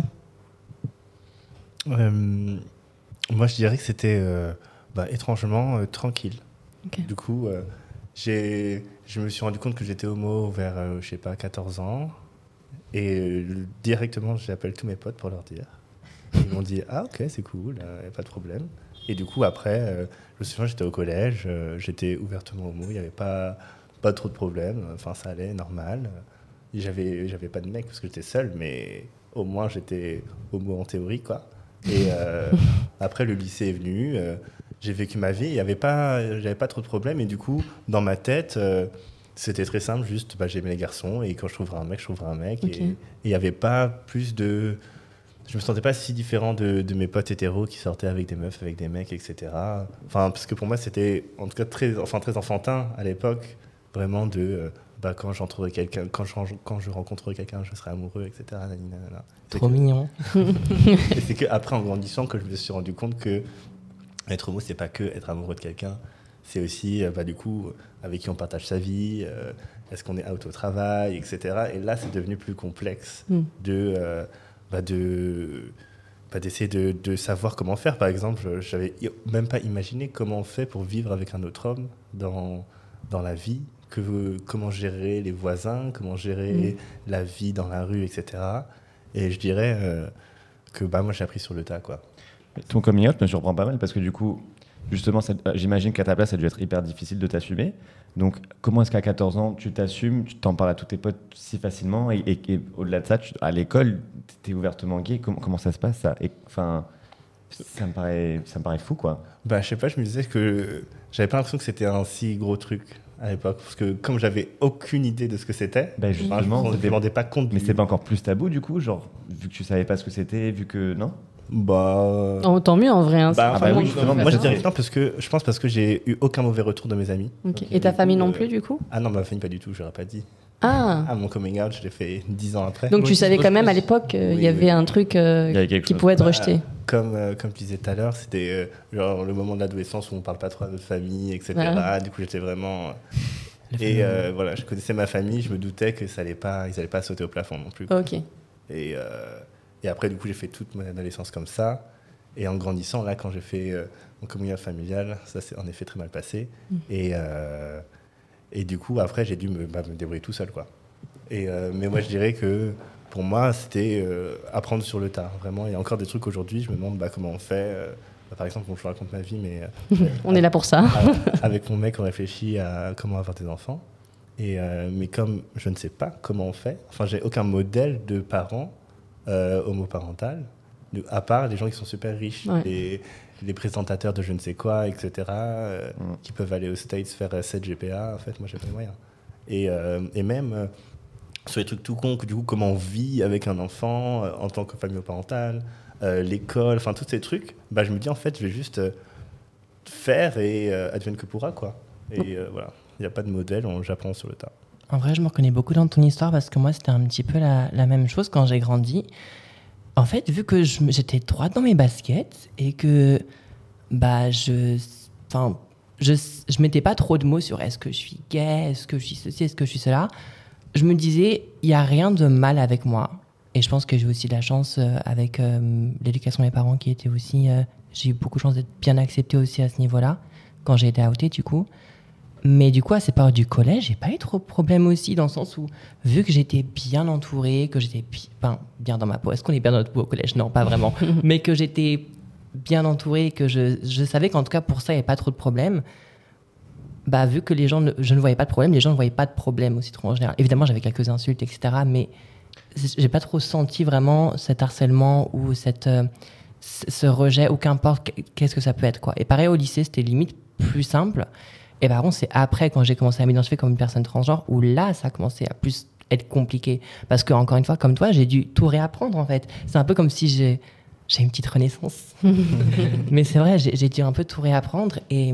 Euh, moi, je dirais que c'était euh, bah, étrangement euh, tranquille. Ok. Du coup, euh, j'ai, je me suis rendu compte que j'étais homo vers, euh, je sais pas, quatorze ans. Et euh, directement, j'appelle tous mes potes pour leur dire. Ils m'ont dit « Ah, ok, c'est cool, il n'y a pas de problème. » Et du coup, après, euh, je me souviens, j'étais au collège, euh, j'étais ouvertement homo, il n'y avait pas, pas trop de problèmes. Enfin, ça allait, normal. Et J'avais, j'avais pas de mec parce que j'étais seul, mais au moins, j'étais homo en théorie, quoi. Et euh, après, le lycée est venu, euh, j'ai vécu ma vie, il y avait pas, j'avais pas trop de problèmes. Et du coup, dans ma tête... euh, c'était très simple, juste bah, j'aimais les garçons et quand je trouverais un mec, je trouverais un mec. Ok. Et il n'y avait pas plus de. Je me sentais pas si différent de, de mes potes hétéros qui sortaient avec des meufs, avec des mecs, et cetera. Enfin, parce que pour moi, c'était en tout cas très, enfin, très enfantin à l'époque, vraiment de. euh, bah, quand j'entrerai quelqu'un, quand je, quand je rencontrerai quelqu'un, je serai amoureux, et cetera. Nanana. C'est Trop que- mignon. Et c'est qu'après, en grandissant, que je me suis rendu compte que être homo, c'est pas que être amoureux de quelqu'un. C'est aussi, euh, bah, du coup, avec qui on partage sa vie, euh, est-ce qu'on est out au travail, et cetera. Et là, c'est devenu plus complexe Mm. de, euh, bah, de, bah, d'essayer de, de savoir comment faire. Par exemple, je- j'avais i- même pas imaginé comment on fait pour vivre avec un autre homme dans, dans la vie, que, comment gérer les voisins, comment gérer la vie dans la rue, et cetera. Et je dirais euh, que bah, moi, j'ai appris sur le tas, quoi. Ton coming out me surprend pas mal parce que du coup, justement, ça- euh, j'imagine qu'à ta place, ça a dû être hyper difficile de t'assumer. Donc, comment est-ce qu'à quatorze ans, tu t'assumes, tu t'en parles à tous tes potes si facilement et, et- et au-delà de ça, tu- à l'école, tu es ouvertement gay. Comment, comment ça se passe ça? Et, enfin, ça me paraît, ça me paraît fou, quoi. Bah, je sais pas, je me disais que j'avais pas l'impression que c'était un si gros truc à l'époque. Parce que comme j'avais aucune idée de ce que c'était, Bah, enfin, je justement, ne me c'était- rendais pas compte. Mais du- c'est pas encore plus tabou, du coup, genre, vu que tu savais pas ce que c'était, vu que. Non? Bah. Oh, tant mieux en vrai. Hein, Bah, c'est enfin, vraiment oui, le justement, faire moi, je ça. dirais que non, parce que je pense parce que j'ai eu aucun mauvais retour de mes amis. Ok. Donc, Et ta du famille coup, non euh, plus, du coup? Ah non, ma famille, pas du tout, j'aurais pas dit. Ah. Ah, mon coming out, je l'ai fait dix ans après. Donc Moi tu aussi, savais moi, quand je même à pense- l'époque qu'il Oui, y avait oui. un truc euh, Il y avait quelque qui chose. pouvait être Bah, rejeté. Comme, euh, comme tu disais tout à l'heure, c'était euh, genre le moment de l'adolescence où on parle pas trop à notre famille, et cetera. Du coup, j'étais vraiment. Le Et fameux- euh, voilà, je connaissais ma famille, je me doutais que ça allait pas, ils allaient pas sauter au plafond non plus. Ok. Et, euh, et après, du coup, j'ai fait toute mon adolescence comme ça. Et en grandissant, là, quand j'ai fait euh, mon coming out familial, ça s'est en effet très mal passé. Mm. Et, euh, et du coup, après, j'ai dû me, bah, me débrouiller tout seul, quoi. Et, euh, mais moi, je dirais que pour moi, c'était euh, apprendre sur le tas, vraiment. Il y a encore des trucs aujourd'hui, je me demande bah, comment on fait. euh, bah, par exemple, quand je vous raconte ma vie, mais euh, On est là pour ça. avec mon mec, on réfléchit à comment avoir des enfants. Et, euh, mais comme je ne sais pas comment on fait, enfin, j'ai aucun modèle de parents euh, homoparental, de- à part les gens qui sont super riches, Ouais. les, les présentateurs de je ne sais quoi, et cetera, euh, Mm. qui peuvent aller aux States faire euh, sept G P A. En fait, moi, j'ai pas les moyens. Et, euh, et même euh, sur les trucs tout cons, que, du coup, comment on vit avec un enfant euh, en tant que famille homoparentale, euh, l'école, enfin, tous ces trucs, bah, je me dis, en fait, je vais juste euh, faire et euh, advienne que pourra, quoi. Et euh, voilà, il n'y a pas de modèle, on- j'apprends sur le tas. En vrai, je me reconnais beaucoup dans ton histoire parce que moi, c'était un petit peu la, la même chose quand j'ai grandi. En fait, vu que je- j'étais droite dans mes baskets et que bah, je, enfin, je, je mettais pas trop de mots sur est-ce que je suis gay, est-ce que je suis ceci, est-ce que je suis cela, je me disais, il n'y a rien de mal avec moi. Et je pense que j'ai aussi de la chance euh, avec euh, l'éducation de mes parents qui étaient aussi euh, j'ai eu beaucoup de chance d'être bien acceptée aussi à ce niveau-là, quand j'ai été outée, du coup. Mais du coup, à ces périodes du collège, j'ai pas eu trop de problèmes aussi, dans le sens où, vu que j'étais bien entourée, que j'étais bi- enfin, bien dans ma peau. Est-ce qu'on est bien dans notre peau au collège ? Non, pas vraiment. Mais que j'étais bien entourée, que je, je savais qu'en tout cas, pour ça, il n'y avait pas trop de problèmes. Bah, vu que les gens ne, je ne voyais pas de problème, les gens ne voyaient pas de problème aussi trop en général. Évidemment, j'avais quelques insultes, et cetera. Mais j'ai pas trop senti vraiment cet harcèlement ou cette, euh, ce rejet, ou qu'importe qu'est-ce que ça peut être, quoi. Et pareil, au lycée, c'était limite plus simple. Et par contre, c'est après, quand j'ai commencé à m'identifier comme une personne transgenre, où là, ça a commencé à plus être compliqué. Parce que, encore une fois, comme toi, j'ai dû tout réapprendre, en fait. C'est un peu comme si j'ai, j'ai une petite renaissance. Mais c'est vrai, j'ai, j'ai dû un peu tout réapprendre. Et,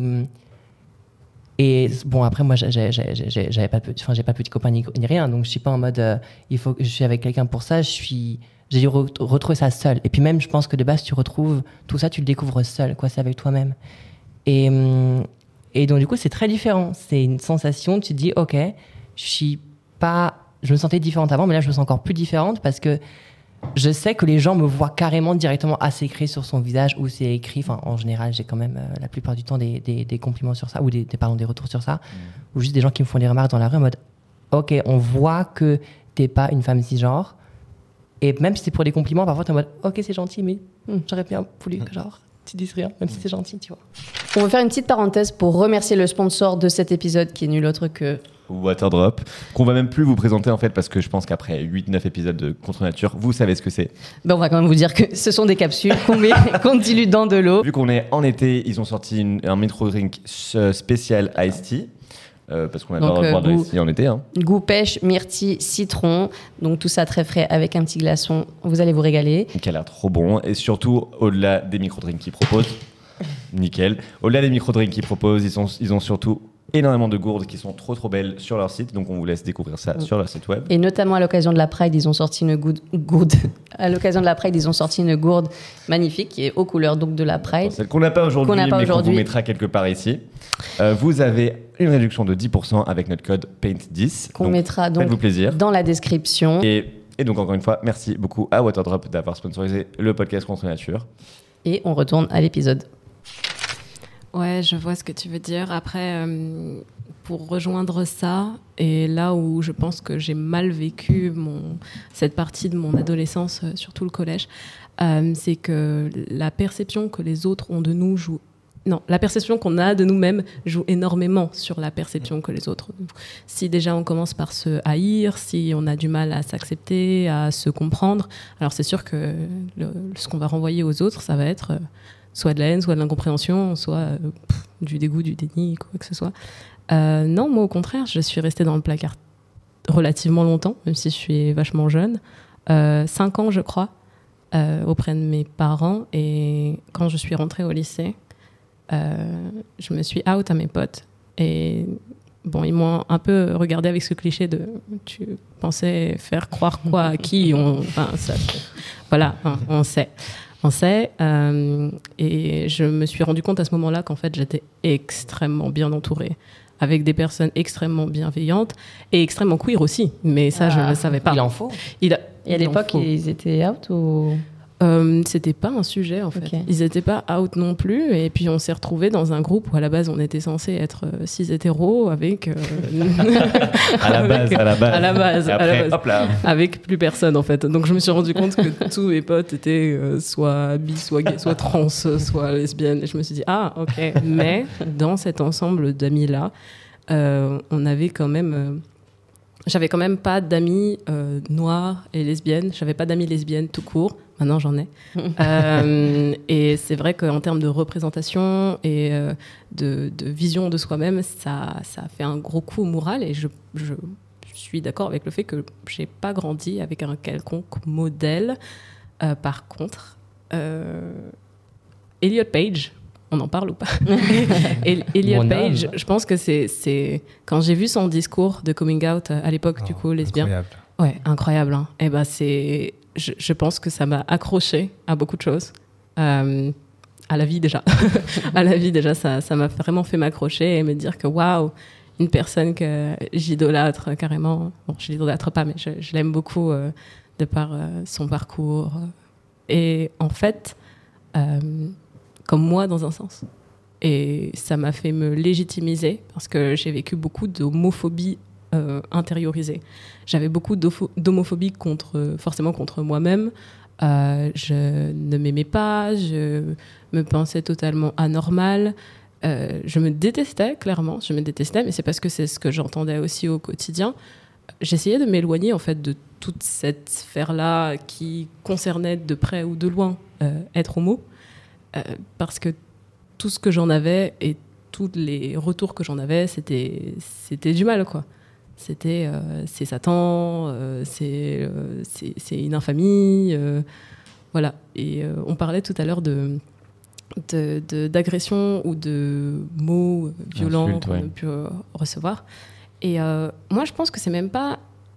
et bon, après, moi, j'ai, j'ai, j'ai, j'avais pas de, enfin, j'ai pas de petit copain ni, ni rien. Donc, je suis pas en mode, euh, il faut que je suis avec quelqu'un pour ça. Je suis, j'ai dû re- retrouver ça seul. Et puis même, je pense que de base, tu retrouves tout ça, tu le découvres seul, quoi. C'est avec toi-même. Et... Hum, Et donc, du coup, c'est très différent. C'est une sensation, tu te dis, OK, je suis pas... Je me sentais différente avant, mais là, je me sens encore plus différente parce que je sais que les gens me voient carrément directement à c'est écrit sur son visage ou c'est écrit... Enfin, en général, j'ai quand même euh, la plupart du temps des, des, des compliments sur ça ou des, des, pardon, des retours sur ça. Mmh. Ou juste des gens qui me font des remarques dans la rue en mode, OK, on voit que t'es pas une femme cisgenre. Et même si c'est pour des compliments, parfois, t'es en mode, OK, c'est gentil, mais hmm, j'aurais bien voulu que genre... tu dises rien, même si c'est gentil, tu vois. On va faire une petite parenthèse pour remercier le sponsor de cet épisode qui est nul autre que Waterdrop, qu'on va même plus vous présenter en fait parce que je pense qu'après huit neuf épisodes de Contre Nature, vous savez ce que c'est. Ben on va quand même vous dire que ce sont des capsules qu'on met, qu'on dilue dans de l'eau. Vu qu'on est en été, ils ont sorti une, un Metro Drink spécial Iced Tea. Euh, parce qu'on adore boire de l'Ice Tea en été. Hein. Goût pêche, myrtille, citron. Donc tout ça très frais avec un petit glaçon. Vous allez vous régaler. Qui a l'air trop bon. Et surtout, au-delà des micro-drinks qu'ils proposent, nickel. Au-delà des micro-drinks qu'ils proposent, ils, sont, ils ont surtout énormément de gourdes qui sont trop trop belles sur leur site. Donc on vous laisse découvrir ça mmh. sur leur site web. Et notamment à l'occasion de la Pride, ils ont sorti une gourde. gourde. À l'occasion de la Pride, ils ont sorti une gourde magnifique qui est aux couleurs donc de la Pride. Celle qu'on n'a pas aujourd'hui, qu'on n'a pas mais aujourd'hui. Qu'on vous mettra quelque part ici. Euh, vous avez une réduction de dix pour cent avec notre code Paint dix. Qu'on donc, mettra donc faites-vous plaisir. Dans la description. Et, et donc encore une fois, merci beaucoup à Waterdrop d'avoir sponsorisé le podcast Contre Nature. Et on retourne à l'épisode. Ouais, je vois ce que tu veux dire. Après, euh, pour rejoindre ça, et là où je pense que j'ai mal vécu mon, cette partie de mon adolescence, euh, surtout le collège, euh, c'est que la perception que les autres ont de nous joue Non, la perception qu'on a de nous-mêmes joue énormément sur la perception que les autres ont. Si déjà on commence par se haïr, si on a du mal à s'accepter, à se comprendre, alors c'est sûr que le, ce qu'on va renvoyer aux autres, ça va être soit de la haine, soit de l'incompréhension, soit euh, pff, du dégoût, du déni, quoi que ce soit. Euh, non, moi au contraire, je suis restée dans le placard relativement longtemps, même si je suis vachement jeune. Euh, cinq ans, je crois, euh, auprès de mes parents. Et quand je suis rentrée au lycée, Euh, je me suis out à mes potes et bon, ils m'ont un peu regardé avec ce cliché de tu pensais faire croire quoi à qui on, enfin, ça, voilà, hein, on sait on sait euh, et je me suis rendu compte à ce moment-là qu'en fait j'étais extrêmement bien entourée avec des personnes extrêmement bienveillantes et extrêmement queer aussi, mais ça ah, je ne le savais pas. Il en faut. Il a, et à l'époque ils étaient out ou Euh, c'était pas un sujet en fait. Okay. Ils étaient pas out non plus et puis on s'est retrouvés dans un groupe où à la base on était censé être euh, six hétéros avec euh... à la base à la base à la base, et après, à la base hop là. Avec plus personne en fait. Donc je me suis rendu compte que tous mes potes étaient euh, soit bi, soit gay, soit trans, soit lesbiennes et je me suis dit ah ok. Mais dans cet ensemble d'amis là, euh, on avait quand même euh, j'avais quand même pas d'amis euh, noirs et lesbiennes. J'avais pas d'amis lesbiennes tout court. Maintenant, j'en ai. euh, et c'est vrai qu'en termes de représentation et euh, de, de vision de soi-même, ça, ça fait un gros coup au moral. Et je, je suis d'accord avec le fait que j'ai pas grandi avec un quelconque modèle. Euh, par contre, euh, Elliot Page... On en parle ou pas? Elliot Page, je pense que c'est, c'est... Quand j'ai vu son discours de coming out à l'époque, oh, du coup, lesbien... Incroyable. Ouais, incroyable. Hein. Et ben, c'est... Je, je pense que ça m'a accroché à beaucoup de choses. Euh, à la vie, déjà. à la vie, déjà, ça, ça m'a vraiment fait m'accrocher et me dire que, waouh, une personne que j'idolâtre carrément... Bon, je l'idolâtre pas, mais je, je l'aime beaucoup euh, de par euh, son parcours. Et en fait... Euh, comme moi dans un sens. Et ça m'a fait me légitimiser parce que j'ai vécu beaucoup d'homophobie euh, intériorisée. J'avais beaucoup d'homophobie contre, forcément contre moi-même. Euh, je ne m'aimais pas, je me pensais totalement anormale. Euh, je me détestais, clairement. Je me détestais, mais c'est parce que c'est ce que j'entendais aussi au quotidien. J'essayais de m'éloigner en fait de toute cette sphère-là qui concernait de près ou de loin euh, être homo, euh, parce que tout ce que j'en avais et tous les retours que j'en avais, c'était, c'était du mal, quoi. C'était euh, c'est Satan, euh, c'est, euh, c'est, c'est une infamie, euh, voilà. Et euh, on parlait tout à l'heure de, de, de, d'agression ou de mots violents Insulte, qu'on ouais. a pu euh, recevoir. Et euh, moi, je pense que c'est même pas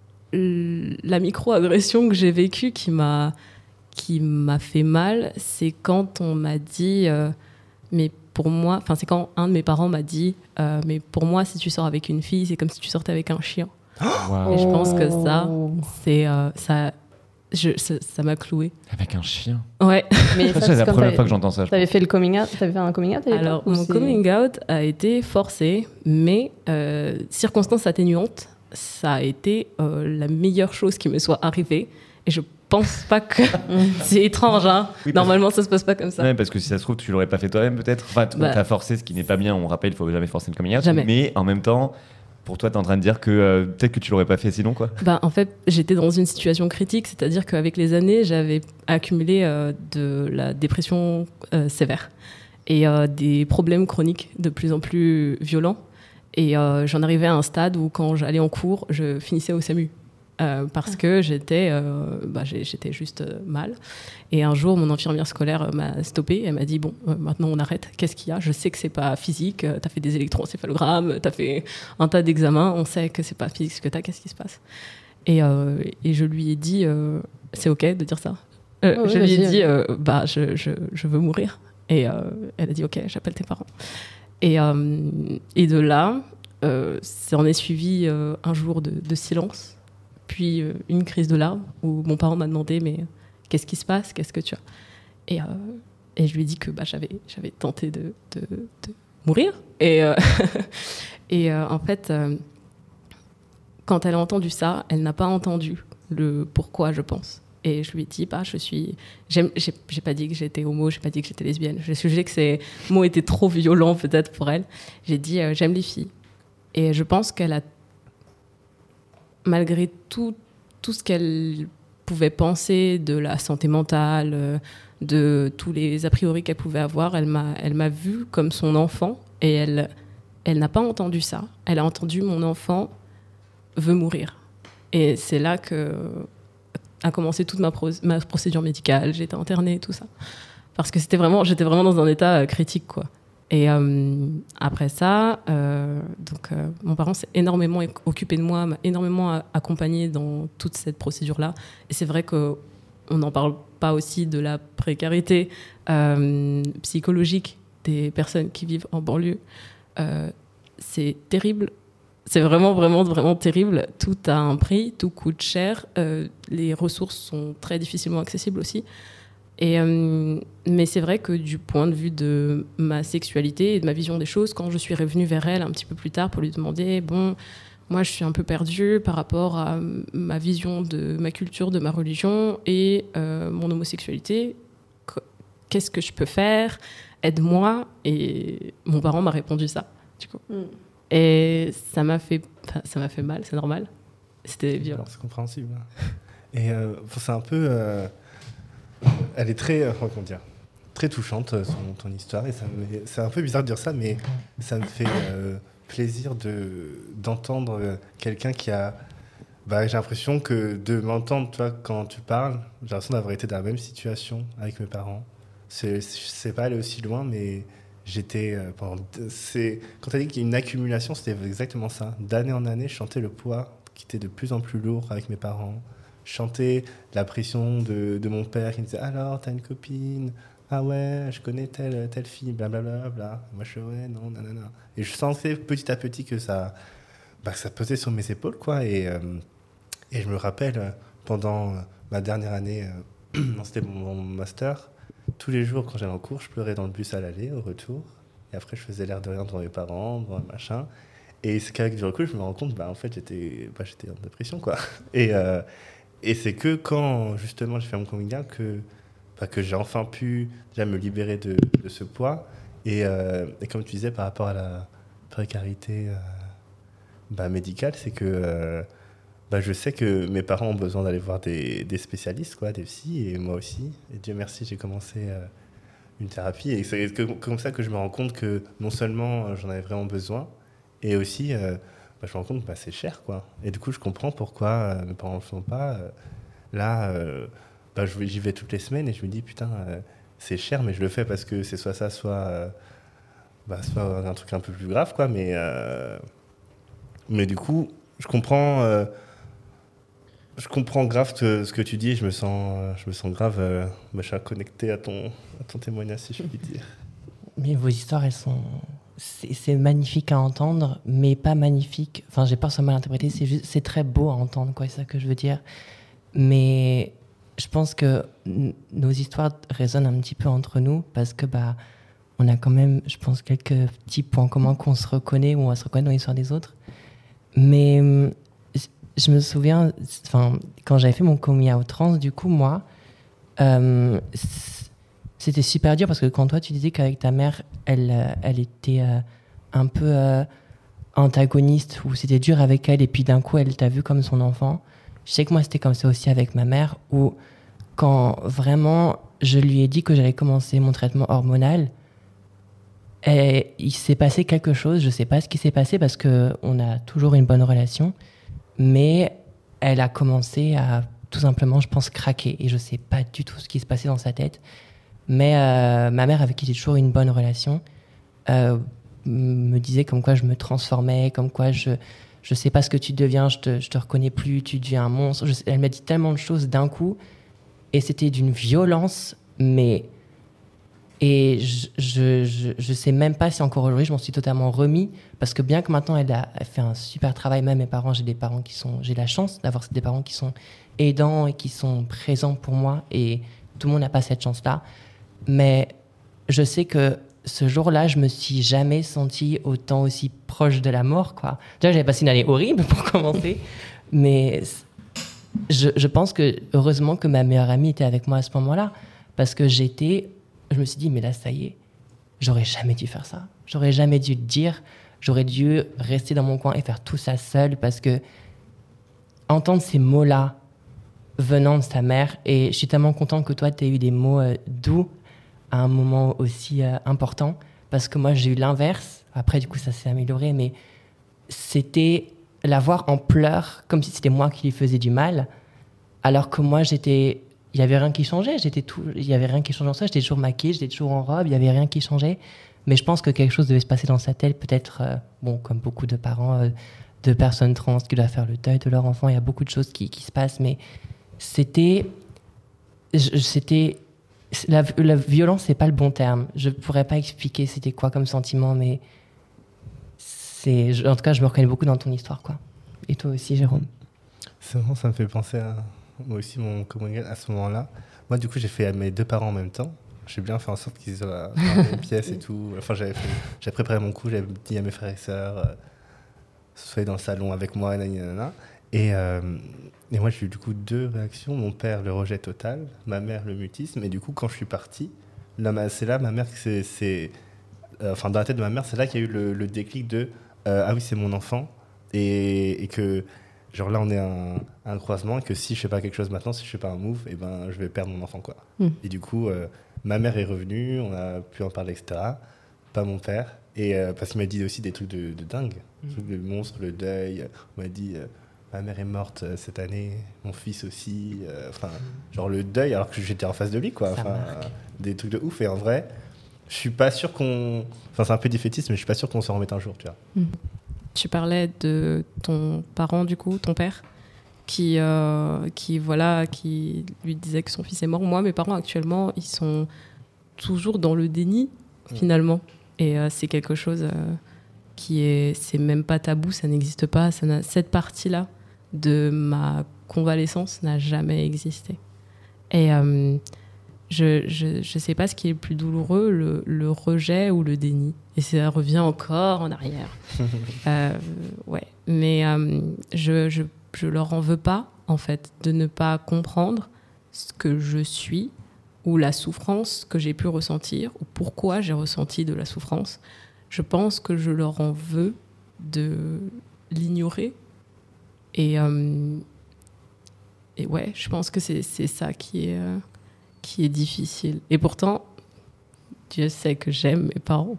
l- la micro-agression que j'ai vécue qui m'a, qui m'a fait mal, c'est quand on m'a dit... Euh, mais pour moi, enfin c'est quand un de mes parents m'a dit euh, mais pour moi si tu sors avec une fille c'est comme si tu sortais avec un chien. Wow. Et je pense que ça c'est euh, ça je, ça, ça m'a cloué. Avec un chien. Ouais. Mais ça, ça c'est la première fois que j'entends ça. T'avais fait le coming out, t'avais fait un coming out. Alors mon c'est... coming out a été forcé, mais euh, circonstance atténuante, ça a été euh, la meilleure chose qui me soit arrivée. Et je pense pas que c'est étrange, hein. Oui, normalement ça se passe pas comme ça. Ouais, parce que si ça se trouve tu l'aurais pas fait toi-même peut-être. Enfin, bah, t'as forcé, ce qui n'est pas bien. On rappelle, il faut jamais forcer le coming out. Jamais. Mais en même temps, pour toi, t'es en train de dire que euh, peut-être que tu l'aurais pas fait sinon, quoi. Bah en fait, j'étais dans une situation critique, c'est-à-dire qu'avec les années, j'avais accumulé euh, de la dépression euh, sévère et euh, des problèmes chroniques de plus en plus violents. Et euh, j'en arrivais à un stade où quand j'allais en cours, je finissais au SAMU. Euh, parce que j'étais, euh, bah, j'étais juste euh, mal. Et un jour, mon infirmière scolaire m'a stoppée. Elle m'a dit bon, euh, maintenant on arrête. Qu'est-ce qu'il y a ? Je sais que c'est pas physique. Euh, t'as fait des électroencéphalogrammes, t'as fait un tas d'examens. On sait que c'est pas physique ce que t'as. Qu'est-ce qui se passe ? Et, euh, et je lui ai dit euh, c'est ok de dire ça. Euh, oh, je lui ai dit euh, bah je, je, je veux mourir. Et euh, elle a dit ok, j'appelle tes parents. Et, euh, et de là, euh, ça en est suivi euh, un jour de, de silence. Puis euh, une crise de larmes où mon parent m'a demandé mais euh, qu'est-ce qui se passe, qu'est-ce que tu as et, euh, et je lui ai dit que bah, j'avais, j'avais tenté de, de, de mourir et, euh, et euh, en fait euh, quand elle a entendu ça elle n'a pas entendu le pourquoi je pense et je lui ai dit bah, je suis j'aime, j'ai, j'ai pas dit que j'étais homo, j'ai pas dit que j'étais lesbienne, j'ai jugé que ces mots étaient trop violents peut-être pour elle. J'ai dit euh, j'aime les filles et je pense qu'elle a malgré tout, tout ce qu'elle pouvait penser de la santé mentale, de tous les a priori qu'elle pouvait avoir, elle m'a, elle m'a vue comme son enfant et elle, elle n'a pas entendu ça. Elle a entendu mon enfant veut mourir. Et c'est là que a commencé toute ma, pro- ma procédure médicale. J'ai été internée, tout ça. Parce que c'était vraiment, j'étais vraiment dans un état critique, quoi. Et euh, après ça, euh, donc, euh, mon parent s'est énormément occupé de moi, m'a énormément accompagnée dans toute cette procédure-là. Et c'est vrai qu'on n'en parle pas aussi de la précarité euh, psychologique des personnes qui vivent en banlieue. Euh, c'est terrible. C'est vraiment, vraiment, vraiment terrible. Tout a un prix, tout coûte cher. Euh, les ressources sont très difficilement accessibles aussi. Et, euh, mais c'est vrai que du point de vue de ma sexualité et de ma vision des choses, quand je suis revenue vers elle un petit peu plus tard pour lui demander, bon, moi je suis un peu perdue par rapport à ma vision de ma culture, de ma religion et euh, mon homosexualité, qu'est-ce que je peux faire ? Aide-moi. Et mon parent m'a répondu ça, du coup. Mm. Et ça m'a fait, ça m'a fait mal, c'est normal. C'était violent. Alors, c'est compréhensible. Et euh, c'est un peu... Euh... Elle est très, euh, comment dire, très touchante, son, ton histoire. Et ça me, c'est un peu bizarre de dire ça, mais ça me fait euh, plaisir de, d'entendre quelqu'un qui a... Bah, j'ai l'impression que de m'entendre, toi, quand tu parles, j'ai l'impression d'avoir été dans la même situation avec mes parents. C'est, c'est pas aller aussi loin, mais j'étais... Euh, pendant, c'est, quand tu as dit qu'il y a une accumulation, c'était exactement ça. D'année en année, je sentais le poids qui était de plus en plus lourd avec mes parents. Chanter la pression de, de mon père qui me disait « Alors, t'as une copine ? Ah ouais, je connais telle, telle fille, blablabla. Bla. Moi, je suis ouais, non, nanana. » Et je sentais petit à petit que ça, bah, que ça pesait sur mes épaules, quoi. Et, euh, et je me rappelle, pendant ma dernière année, euh, non, c'était mon, mon master, tous les jours, quand j'allais en cours, je pleurais dans le bus à l'aller, au retour. Et après, je faisais l'air de rien devant mes parents, devant un machin. Et c'est qu'avec du recul, je me rends compte, bah, en fait, j'étais, bah, j'étais en dépression, quoi. Et, euh, et c'est que quand, justement, j'ai fait mon coming out que, bah, que j'ai enfin pu déjà me libérer de, de ce poids. Et, euh, et comme tu disais, par rapport à la précarité euh, bah, médicale, c'est que euh, bah, je sais que mes parents ont besoin d'aller voir des, des spécialistes, quoi, des psys, et moi aussi. Et Dieu merci, j'ai commencé euh, une thérapie. Et c'est que, comme ça que je me rends compte que non seulement euh, j'en avais vraiment besoin, et aussi, euh, bah, je me rends compte que bah, c'est cher, quoi. Et du coup, je comprends pourquoi euh, mes parents ne le font pas. Euh, là, euh, bah, je, j'y vais toutes les semaines et je me dis, putain, euh, c'est cher, mais je le fais parce que c'est soit ça, soit, euh, bah, soit un truc un peu plus grave, quoi. Mais, euh, mais du coup, je comprends, euh, je comprends grave te, ce que tu dis et je me sens, je me sens grave euh, bah, je suis connecté à ton, à ton témoignage, si je puis dire. Mais vos histoires, elles sont... C'est, c'est magnifique à entendre, mais pas magnifique. Enfin, j'ai peur que ça soit mal interprété. C'est juste, c'est très beau à entendre, quoi. C'est ça que je veux dire. Mais je pense que n- nos histoires résonnent un petit peu entre nous parce que bah, on a quand même, je pense, quelques petits points communs qu'on se reconnaît ou on va se reconnaître dans l'histoire des autres. Mais je me souviens, enfin, quand j'avais fait mon coming out trans, du coup, moi, euh, c'était super dur parce que quand toi, tu disais qu'avec ta mère, elle, elle était euh, un peu euh, antagoniste ou c'était dur avec elle et puis d'un coup, elle t'a vu comme son enfant. Je sais que moi, c'était comme ça aussi avec ma mère où quand vraiment je lui ai dit que j'allais commencer mon traitement hormonal, et il s'est passé quelque chose. Je ne sais pas ce qui s'est passé parce qu'on a toujours une bonne relation, mais elle a commencé à tout simplement, je pense, craquer. Et je ne sais pas du tout ce qui se passait dans sa tête. Mais euh, ma mère, avec qui j'ai toujours une bonne relation, euh, me disait comme quoi je me transformais, comme quoi je je sais pas ce que tu deviens, je te, je te reconnais plus, tu deviens un monstre. Je, elle m'a dit tellement de choses d'un coup, et c'était d'une violence, mais... Et je, je, je, je sais même pas si encore aujourd'hui je m'en suis totalement remis, parce que bien que maintenant elle a fait un super travail, même mes parents, j'ai des parents qui sont, j'ai la chance d'avoir des parents qui sont aidants et qui sont présents pour moi, et tout le monde n'a pas cette chance-là. Mais je sais que ce jour-là, je me suis jamais sentie autant aussi proche de la mort, quoi. Déjà, j'avais passé une année horrible pour commencer, mais je, je pense que heureusement que ma meilleure amie était avec moi à ce moment-là, parce que j'étais, je me suis dit, mais là, ça y est, j'aurais jamais dû faire ça. J'aurais jamais dû le dire. J'aurais dû rester dans mon coin et faire tout ça seule, parce que entendre ces mots-là venant de sa mère, et je suis tellement contente que toi, tu aies eu des mots euh, doux à un moment aussi euh, important, parce que moi j'ai eu l'inverse. Après du coup ça s'est amélioré, mais c'était la voir en pleurs comme si c'était moi qui lui faisais du mal, alors que moi j'étais, il y avait rien qui changeait, j'étais tout, il y avait rien qui changeait en ça, j'étais toujours maquillée, j'étais toujours en robe, il y avait rien qui changeait, mais je pense que quelque chose devait se passer dans sa tête, peut-être euh, bon, comme beaucoup de parents euh, de personnes trans qui doivent faire le deuil de leur enfant, il y a beaucoup de choses qui, qui se passent, mais c'était je, c'était La, la violence, c'est pas le bon terme. Je pourrais pas expliquer c'était quoi comme sentiment, mais c'est, je, en tout cas, je me reconnais beaucoup dans ton histoire, quoi. Et toi aussi, Jérôme. C'est vraiment, ça me fait penser à moi aussi mon coming out à ce moment-là. Moi, du coup, j'ai fait à mes deux parents en même temps. J'ai bien fait en sorte qu'ils soient dans la même pièce et tout. Enfin, j'avais, fait, j'avais préparé mon coup, j'avais dit à mes frères et sœurs, euh, soyez dans le salon avec moi, nanana. Et, euh, et moi, j'ai eu du coup deux réactions. Mon père, le rejet total. Ma mère, le mutisme. Et du coup, quand je suis parti, là, c'est là, ma mère, c'est, c'est, euh, enfin, dans la tête de ma mère, c'est là qu'il y a eu le, le déclic de euh, ah oui, c'est mon enfant. Et, et que, genre là, on est à un, un croisement. Et que si je fais pas quelque chose maintenant, si je fais pas un move, et ben, je vais perdre mon enfant, quoi. Mm. Et du coup, euh, ma mère est revenue, on a pu en parler, et cetera. Pas mon père. Et euh, parce qu'il m'a dit aussi des trucs de, de dingue. Mm. Le monstre, le deuil. On m'a dit. Euh, Ma mère est morte euh, cette année, mon fils aussi. Enfin, euh, genre le deuil, alors que j'étais en face de lui, quoi. Enfin, euh, des trucs de ouf. Et en vrai, je suis pas sûr qu'on. Enfin, c'est un peu défaitiste, mais je suis pas sûr qu'on s'en remette un jour, tu vois. Mmh. Tu parlais de ton parent, du coup, ton père, qui, euh, qui voilà, qui lui disait que son fils est mort. Moi, mes parents actuellement, ils sont toujours dans le déni, finalement. Mmh. Et euh, c'est quelque chose euh, qui est, c'est même pas tabou, ça n'existe pas. Ça n'a, cette partie-là de ma convalescence n'a jamais existé. Et, euh, je, je, je sais pas ce qui est le plus douloureux, le, le rejet ou le déni. Et ça revient encore en arrière. euh, ouais. Mais euh, je, je, je leur en veux pas, en fait, de ne pas comprendre ce que je suis ou la souffrance que j'ai pu ressentir ou pourquoi j'ai ressenti de la souffrance. Je pense que je leur en veux de l'ignorer. Et, euh, et ouais, je pense que c'est, c'est ça qui est... Euh, qui est difficile. Et pourtant, Dieu sait que j'aime mes parents.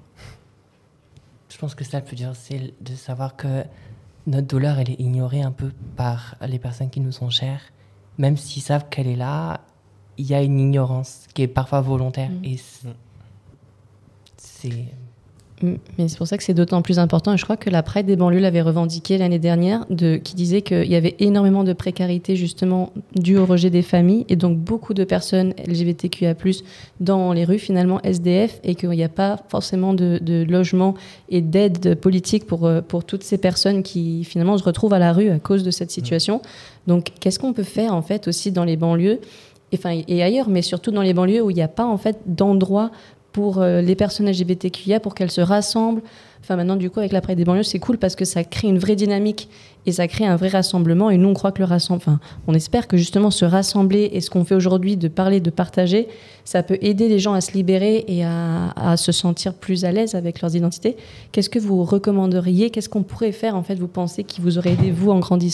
Je pense que ça le plus dur, c'est de savoir que notre douleur, elle est ignorée un peu par les personnes qui nous sont chères. Même s'ils savent qu'elle est là, il y a une ignorance qui est parfois volontaire. Mmh. Et c'est... c'est... Mais c'est pour ça que c'est d'autant plus important. Et je crois que la Pride des banlieues l'avait revendiqué l'année dernière, de, qui disait qu'il y avait énormément de précarité justement due au rejet des familles et donc beaucoup de personnes L G B T Q I A plus, dans les rues finalement S D F, et qu'il n'y a pas forcément de, de logement et d'aide politique pour, pour toutes ces personnes qui finalement se retrouvent à la rue à cause de cette situation. Donc qu'est-ce qu'on peut faire en fait aussi dans les banlieues et, enfin, et ailleurs, mais surtout dans les banlieues où il n'y a pas en fait d'endroit pour les personnes L G B T Q I A, pour qu'elles se rassemblent. Enfin, maintenant, du coup, avec la Pride des banlieues, c'est cool parce que ça crée une vraie dynamique et ça crée un vrai rassemblement. Et nous, on croit que le rassemblement... Enfin, on espère que justement se rassembler et ce qu'on fait aujourd'hui, de parler, de partager, ça peut aider les gens à se libérer et à, à se sentir plus à l'aise avec leurs identités. Qu'est-ce que vous recommanderiez ? Qu'est-ce qu'on pourrait faire, en fait, vous pensez, qui vous aurait aidé, vous, en grandissant ?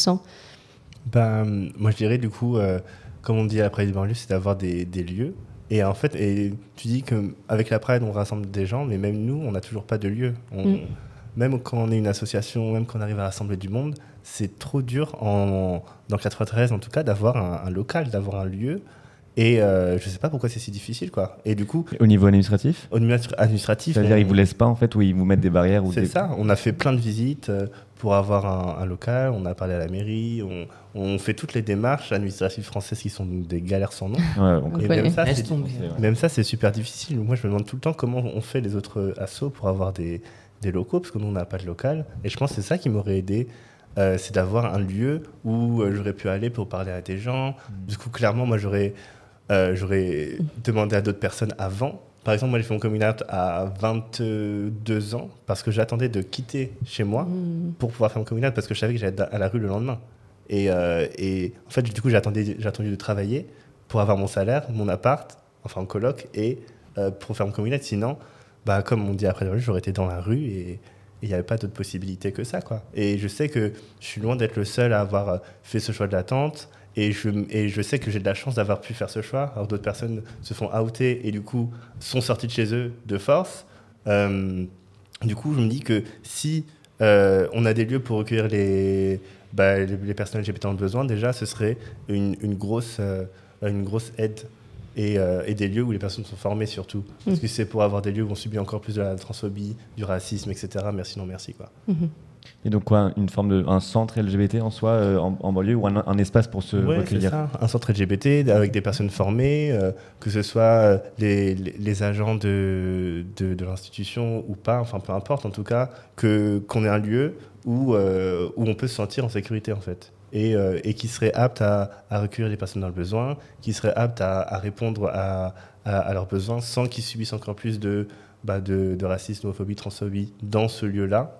Ben, moi, je dirais, du coup, euh, comme on dit à la Pride des banlieues, c'est d'avoir des, des lieux. Et en fait, et tu dis qu'avec la Pride, on rassemble des gens, mais même nous, on n'a toujours pas de lieu. On, mm. Même quand on est une association, même quand on arrive à rassembler du monde, c'est trop dur, en, dans le quatre-vingt-treize en tout cas, d'avoir un, un local, d'avoir un lieu. Et euh, je ne sais pas pourquoi c'est si difficile, quoi. Et du coup, au niveau administratif Au niveau administratif, c'est-à-dire qu'ils ne vous laissent pas, en fait, ou ils vous mettent des barrières ou C'est des... ça, on a fait plein de visites pour avoir un, un local, on a parlé à la mairie, on, on fait toutes les démarches administratives françaises qui sont des galères sans nom. Ouais, on et même ça, c'est, même ça, c'est super difficile. Moi, je me demande tout le temps comment on fait les autres assos pour avoir des, des locaux, parce que nous, on n'a pas de local. Et je pense que c'est ça qui m'aurait aidé. Euh, c'est d'avoir un lieu où euh, j'aurais pu aller pour parler à des gens. Mmh. Du coup, clairement, moi, j'aurais... Euh, j'aurais demandé à d'autres personnes avant. Par exemple, moi, j'ai fait mon coming out à vingt-deux ans parce que j'attendais de quitter chez moi mmh. pour pouvoir faire mon coming out parce que je savais que j'allais être à la rue le lendemain. Et, euh, et en fait, du coup, j'ai attendu, j'ai attendu de travailler pour avoir mon salaire, mon appart, enfin en coloc, et euh, pour faire mon coming out. Sinon, bah, comme on dit après, j'aurais été dans la rue et il n'y avait pas d'autre possibilité que ça, quoi. Et je sais que je suis loin d'être le seul à avoir fait ce choix de l'attente. Et je, et je sais que j'ai de la chance d'avoir pu faire ce choix. Alors d'autres personnes se font outer et du coup sont sorties de chez eux de force. Euh, du coup, je me dis que si euh, on a des lieux pour recueillir les, bah, les, les personnes L G B T en besoin, déjà, ce serait une, une, grosse, euh, une grosse aide. Et, euh, et des lieux où les personnes sont formées surtout. Parce que c'est pour avoir des lieux où on subit encore plus de la transphobie, du racisme, et cetera. Merci, non merci, quoi. Mmh. Et donc quoi, une forme de un centre L G B T en soi euh, en, en banlieue ou un, un espace pour se ouais, recueillir. C'est ça. Un centre L G B T avec des personnes formées, euh, que ce soit les, les, les agents de, de, de l'institution ou pas, enfin peu importe en tout cas, que, qu'on ait un lieu où, euh, où on peut se sentir en sécurité en fait. Et, euh, et qui serait apte à, à recueillir les personnes dans le besoin, qui serait apte à, à répondre à, à, à leurs besoins sans qu'ils subissent encore plus de, bah, de, de racisme, homophobie, transphobie dans ce lieu-là.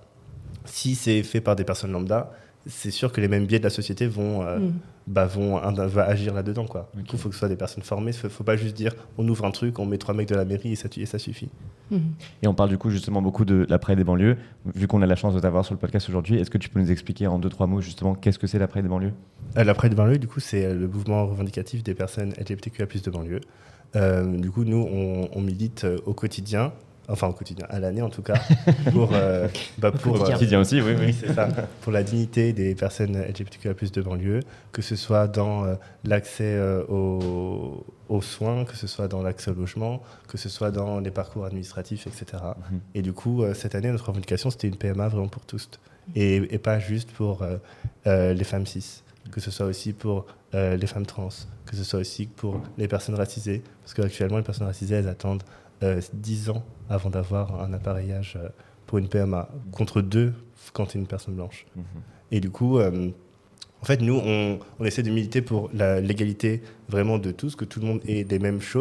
Si c'est fait par des personnes lambda, c'est sûr que les mêmes biais de la société vont, euh, mm. bah, vont, vont agir là-dedans, quoi. Okay. Du coup, il faut que ce soit des personnes formées. Il ne faut pas juste dire on ouvre un truc, on met trois mecs de la mairie et ça, et ça suffit. Mm. Et on parle du coup justement beaucoup de la Pride des banlieues. Vu qu'on a la chance de t'avoir sur le podcast aujourd'hui, est-ce que tu peux nous expliquer en deux, trois mots justement qu'est-ce que c'est la Pride des banlieues ? euh, La Pride des banlieues, du coup, c'est le mouvement revendicatif des personnes L G B T Q I A plus de banlieue. Euh, du coup, nous, on, on milite au quotidien. Enfin, au quotidien, à l'année en tout cas, pour, euh, bah, pour, au quotidien euh, aussi, oui, oui. c'est ça, pour la dignité des personnes L G B T Q I A plus de banlieue, que ce soit dans euh, l'accès euh, aux, aux soins, que ce soit dans l'accès au logement, que ce soit dans les parcours administratifs, et cetera. Mm-hmm. Et du coup, euh, cette année, notre revendication, c'était une P M A vraiment pour tous, et, et pas juste pour euh, euh, les femmes cis, que ce soit aussi pour euh, les femmes trans, que ce soit aussi pour les personnes racisées, parce qu'actuellement, les personnes racisées, elles attendent Euh, dix ans avant d'avoir un appareillage euh, pour une P M A, contre deux quand tu es une personne blanche. Mmh. Et du coup, euh, en fait, nous, on, on essaie de militer pour la, l'égalité vraiment de tous, que tout le monde ait les mêmes choses.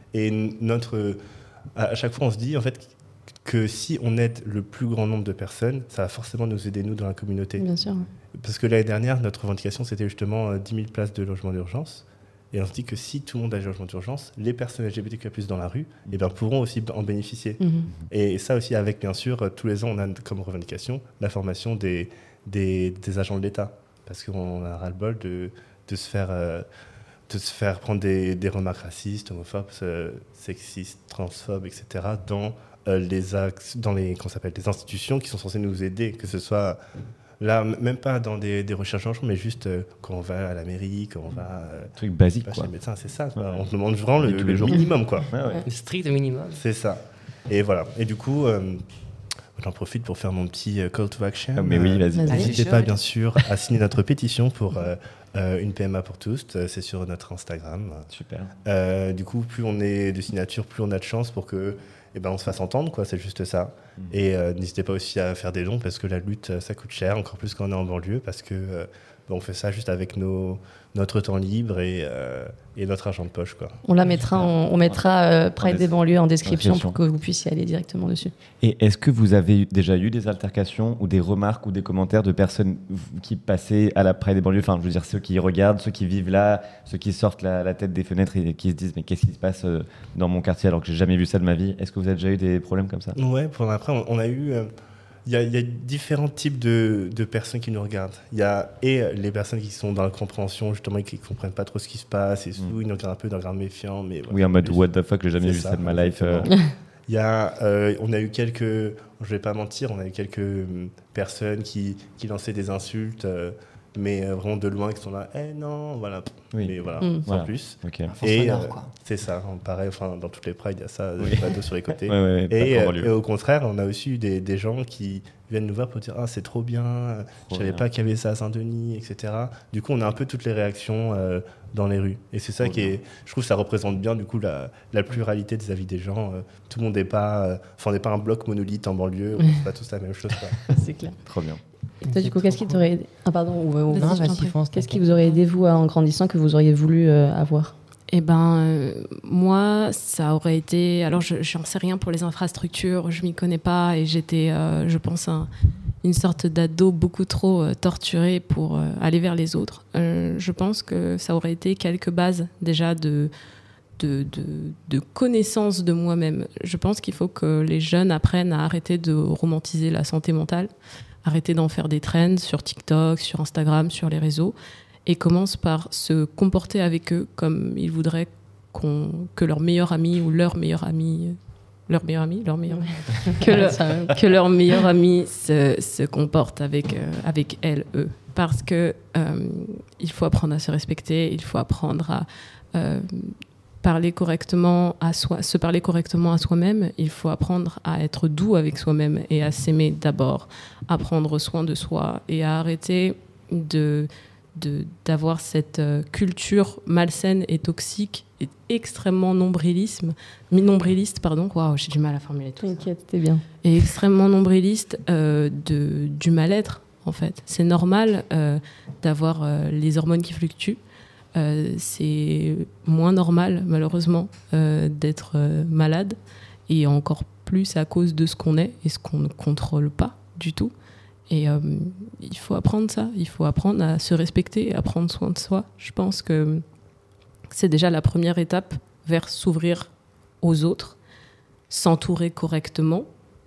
Et notre, à chaque fois, on se dit en fait que si on aide le plus grand nombre de personnes, ça va forcément nous aider, nous, dans la communauté. Bien sûr. Parce que l'année dernière, notre revendication, c'était justement dix mille places de logement d'urgence. Et on se dit que si tout le monde a un logement d'urgence, les personnes L G B T Q I plus, dans la rue eh ben, pourront aussi en bénéficier. Mmh. Et ça aussi, avec, bien sûr, tous les ans, on a comme revendication la formation des, des, des agents de l'État. Parce qu'on a ras-le-bol de, de, se faire, euh, de se faire prendre des, des remarques racistes, homophobes, euh, sexistes, transphobes, et cetera dans, euh, les, axes, dans les, qu'on s'appelle, les institutions qui sont censées nous aider, que ce soit... Là, même pas dans des, des recherches d'argent, mais juste euh, quand on va à la mairie, quand on va... Euh, truc basique, quoi. Chez le médecin, c'est ça. Quoi. On te demande vraiment le, le minimum, quoi. Ouais, ouais. Le strict minimum. C'est ça. Et voilà. Et du coup, euh, j'en profite pour faire mon petit euh, call to action. Ah, mais oui, vas-y. Euh, n'hésitez pas, bien sûr, à signer notre pétition pour euh, euh, une P M A pour tous. C'est sur notre Instagram. Super. Euh, du coup, plus on est de signatures, plus on a de chance pour que... Eh ben, on se fasse entendre, quoi, c'est juste ça. Mmh. Et euh, n'hésitez pas aussi à faire des dons parce que la lutte, ça coûte cher, encore plus quand on est en banlieue, parce que euh, ben, on fait ça juste avec nos, notre temps libre et, euh, et notre argent de poche, quoi. On la mettra, on, on mettra euh, Pride des banlieues en description pour que vous puissiez aller directement dessus. Et est-ce que vous avez déjà eu des altercations ou des remarques ou des commentaires de personnes qui passaient à la Pride des banlieues, enfin, je veux dire, ceux qui regardent, ceux qui vivent là, ceux qui sortent la, la tête des fenêtres et qui se disent mais qu'est-ce qui se passe dans mon quartier alors que j'ai jamais vu ça de ma vie? Est-ce que vous avez déjà eu des problèmes comme ça? Ouais, pour après, on, on a eu... Euh... Il y, a, il y a différents types de, de personnes qui nous regardent. Il y a et les personnes qui sont dans la compréhension, justement, et qui ne comprennent pas trop ce qui se passe, et mm. ils nous regardent un peu d'un regard méfiant. Mais voilà, oui, en mode what the fuck, j'ai jamais vu ça, ça de ma life. Euh... Il y a, euh, on a eu quelques, je ne vais pas mentir, on a eu quelques personnes qui, qui lançaient des insultes, euh, mais vraiment de loin, qui sont là, eh non, voilà. Oui. Mais voilà, mm. sans voilà. plus. Okay. Et euh, c'est ça, pareil, enfin, dans toutes les prides, il y a ça, oui. Des panneaux sur les côtés. ouais, ouais, ouais, et, euh, et au contraire, on a aussi eu des, des gens qui viennent nous voir pour dire ah, c'est trop bien, trop je ne savais pas qu'il y avait ça à Saint-Denis, et cetera. Du coup, on a un peu toutes les réactions euh, dans les rues. Et c'est ça trop qui bien. Est, je trouve que ça représente bien du coup, la, la pluralité des avis des gens. Euh, tout le monde n'est pas, euh, on n'est pas un bloc monolithe en banlieue, on ne fait pas tous la même chose. Quoi. C'est clair. Trop bien. Et toi, du coup, qu'est-ce qui t'aurait aidé Ah, pardon, ou, ou non, vas-y, vas-y, fonce, qu'est-ce qui vous aurait aidé, vous, en grandissant, que vous auriez voulu euh, avoir? Eh ben, euh, moi, ça aurait été... Alors, je n'en sais rien pour les infrastructures, je m'y connais pas, et j'étais, euh, je pense, un, une sorte d'ado beaucoup trop euh, torturé pour euh, aller vers les autres. Euh, je pense que ça aurait été quelques bases, déjà, de... De, de, de connaissance de moi-même. Je pense qu'il faut que les jeunes apprennent à arrêter de romantiser la santé mentale, arrêter d'en faire des trends sur TikTok, sur Instagram, sur les réseaux, et commencent par se comporter avec eux comme ils voudraient qu'on, que leur meilleur ami ou leur meilleur ami, leur meilleur ami, leur meilleur que, leur, que leur meilleur ami se, se comporte avec, euh, avec elle, eux. Parce que euh, il faut apprendre à se respecter, il faut apprendre à euh, parler correctement à soi, se parler correctement à soi-même, il faut apprendre à être doux avec soi-même et à s'aimer d'abord, à prendre soin de soi et à arrêter de, de, d'avoir cette euh, culture malsaine et toxique et extrêmement nombrilisme, nombriliste, pardon, waouh, j'ai du mal à formuler tout. T'inquiète, t'es bien. Et extrêmement nombriliste euh, de, du mal-être, en fait. C'est normal euh, d'avoir euh, les hormones qui fluctuent. Euh, c'est moins normal, malheureusement, euh, d'être euh, malade, et encore plus à cause de ce qu'on est et ce qu'on ne contrôle pas du tout. Et euh, il faut apprendre ça, il faut apprendre à se respecter, à prendre soin de soi. Je pense que c'est déjà la première étape vers s'ouvrir aux autres, s'entourer correctement,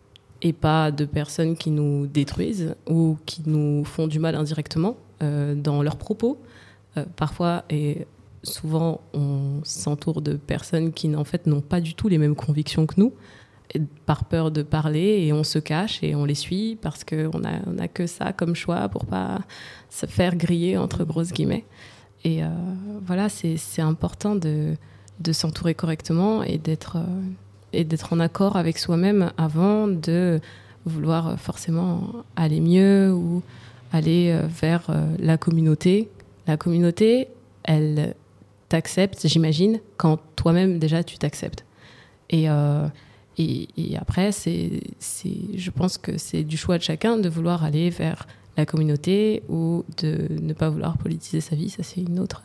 et pas de personnes qui nous détruisent ou qui nous font du mal indirectement euh, dans leurs propos. Euh, parfois et souvent, on s'entoure de personnes qui, en fait, n'ont pas du tout les mêmes convictions que nous, et par peur de parler, et on se cache et on les suit parce qu'on n'a on a que ça comme choix pour pas se faire griller, entre grosses guillemets. Et euh, voilà, c'est, c'est important de, de s'entourer correctement et d'être, euh, et d'être en accord avec soi-même avant de vouloir forcément aller mieux ou aller vers euh, la communauté. La communauté, elle t'accepte, j'imagine, quand toi-même, déjà, tu t'acceptes. Et, euh, et, et après, c'est, c'est, je pense que c'est du choix de chacun de vouloir aller vers la communauté ou de ne pas vouloir politiser sa vie. Ça, c'est une autre,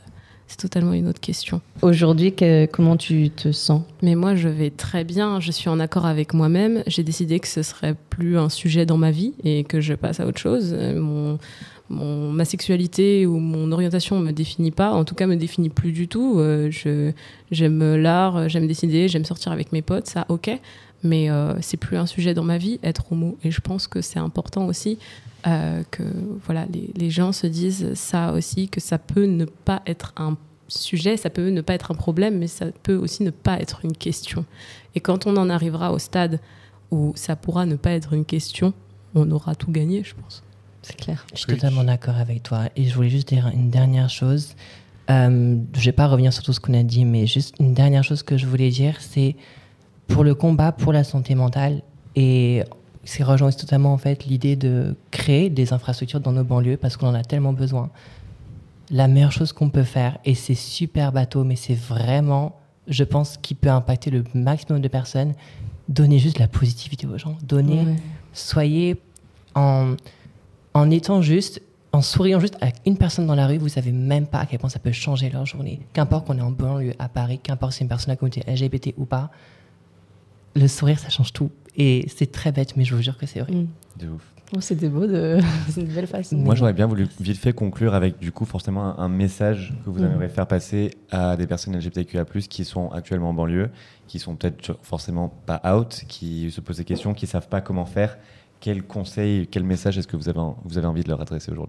c'est totalement une autre question. Aujourd'hui, que, comment tu te sens ? Mais moi, je vais très bien. Je suis en accord avec moi-même. J'ai décidé que ce serait plus un sujet dans ma vie et que je passe à autre chose. Mon, mon, ma sexualité ou mon orientation me définit pas. En tout cas, me définit plus du tout. Euh, je, j'aime l'art, j'aime décider, j'aime sortir avec mes potes, ça, ok. Mais euh, c'est plus un sujet dans ma vie, être homo. Et je pense que c'est important aussi euh, que voilà, les, les gens se disent ça aussi, que ça peut ne pas être un sujet, ça peut ne pas être un problème, mais ça peut aussi ne pas être une question. Et quand on en arrivera au stade où ça pourra ne pas être une question, on aura tout gagné, je pense. C'est clair. Je suis totalement d'accord avec toi. Et je voulais juste dire une dernière chose. Euh, je ne vais pas revenir sur tout ce qu'on a dit, mais juste une dernière chose que je voulais dire, c'est pour le combat pour la santé mentale, et c'est rejoint totalement en fait l'idée de créer des infrastructures dans nos banlieues parce qu'on en a tellement besoin. La meilleure chose qu'on peut faire, et c'est super bateau, mais c'est vraiment, je pense, qui peut impacter le maximum de personnes, donner juste de la positivité aux gens. Donner, ouais. Soyez en, en étant juste, en souriant juste à une personne dans la rue, vous savez même pas à quel point ça peut changer leur journée. Qu'importe qu'on est en banlieue à Paris, qu'importe si c'est une personne de la communauté L G B T ou pas, le sourire, ça change tout. Et c'est très bête, mais je vous jure que c'est vrai. Mmh. De ouf. Oh, c'était beau, de... c'est une belle façon. Moi, j'aurais bien voulu vite fait conclure avec, du coup, forcément un, un message que vous mmh. aimeriez faire passer à des personnes L G B T Q I A plus, qui sont actuellement en banlieue, qui sont peut-être forcément pas out, qui se posent des questions, qui ne savent pas comment faire. Quel conseil, quel message est-ce que vous avez, vous avez envie de leur adresser aujourd'hui ?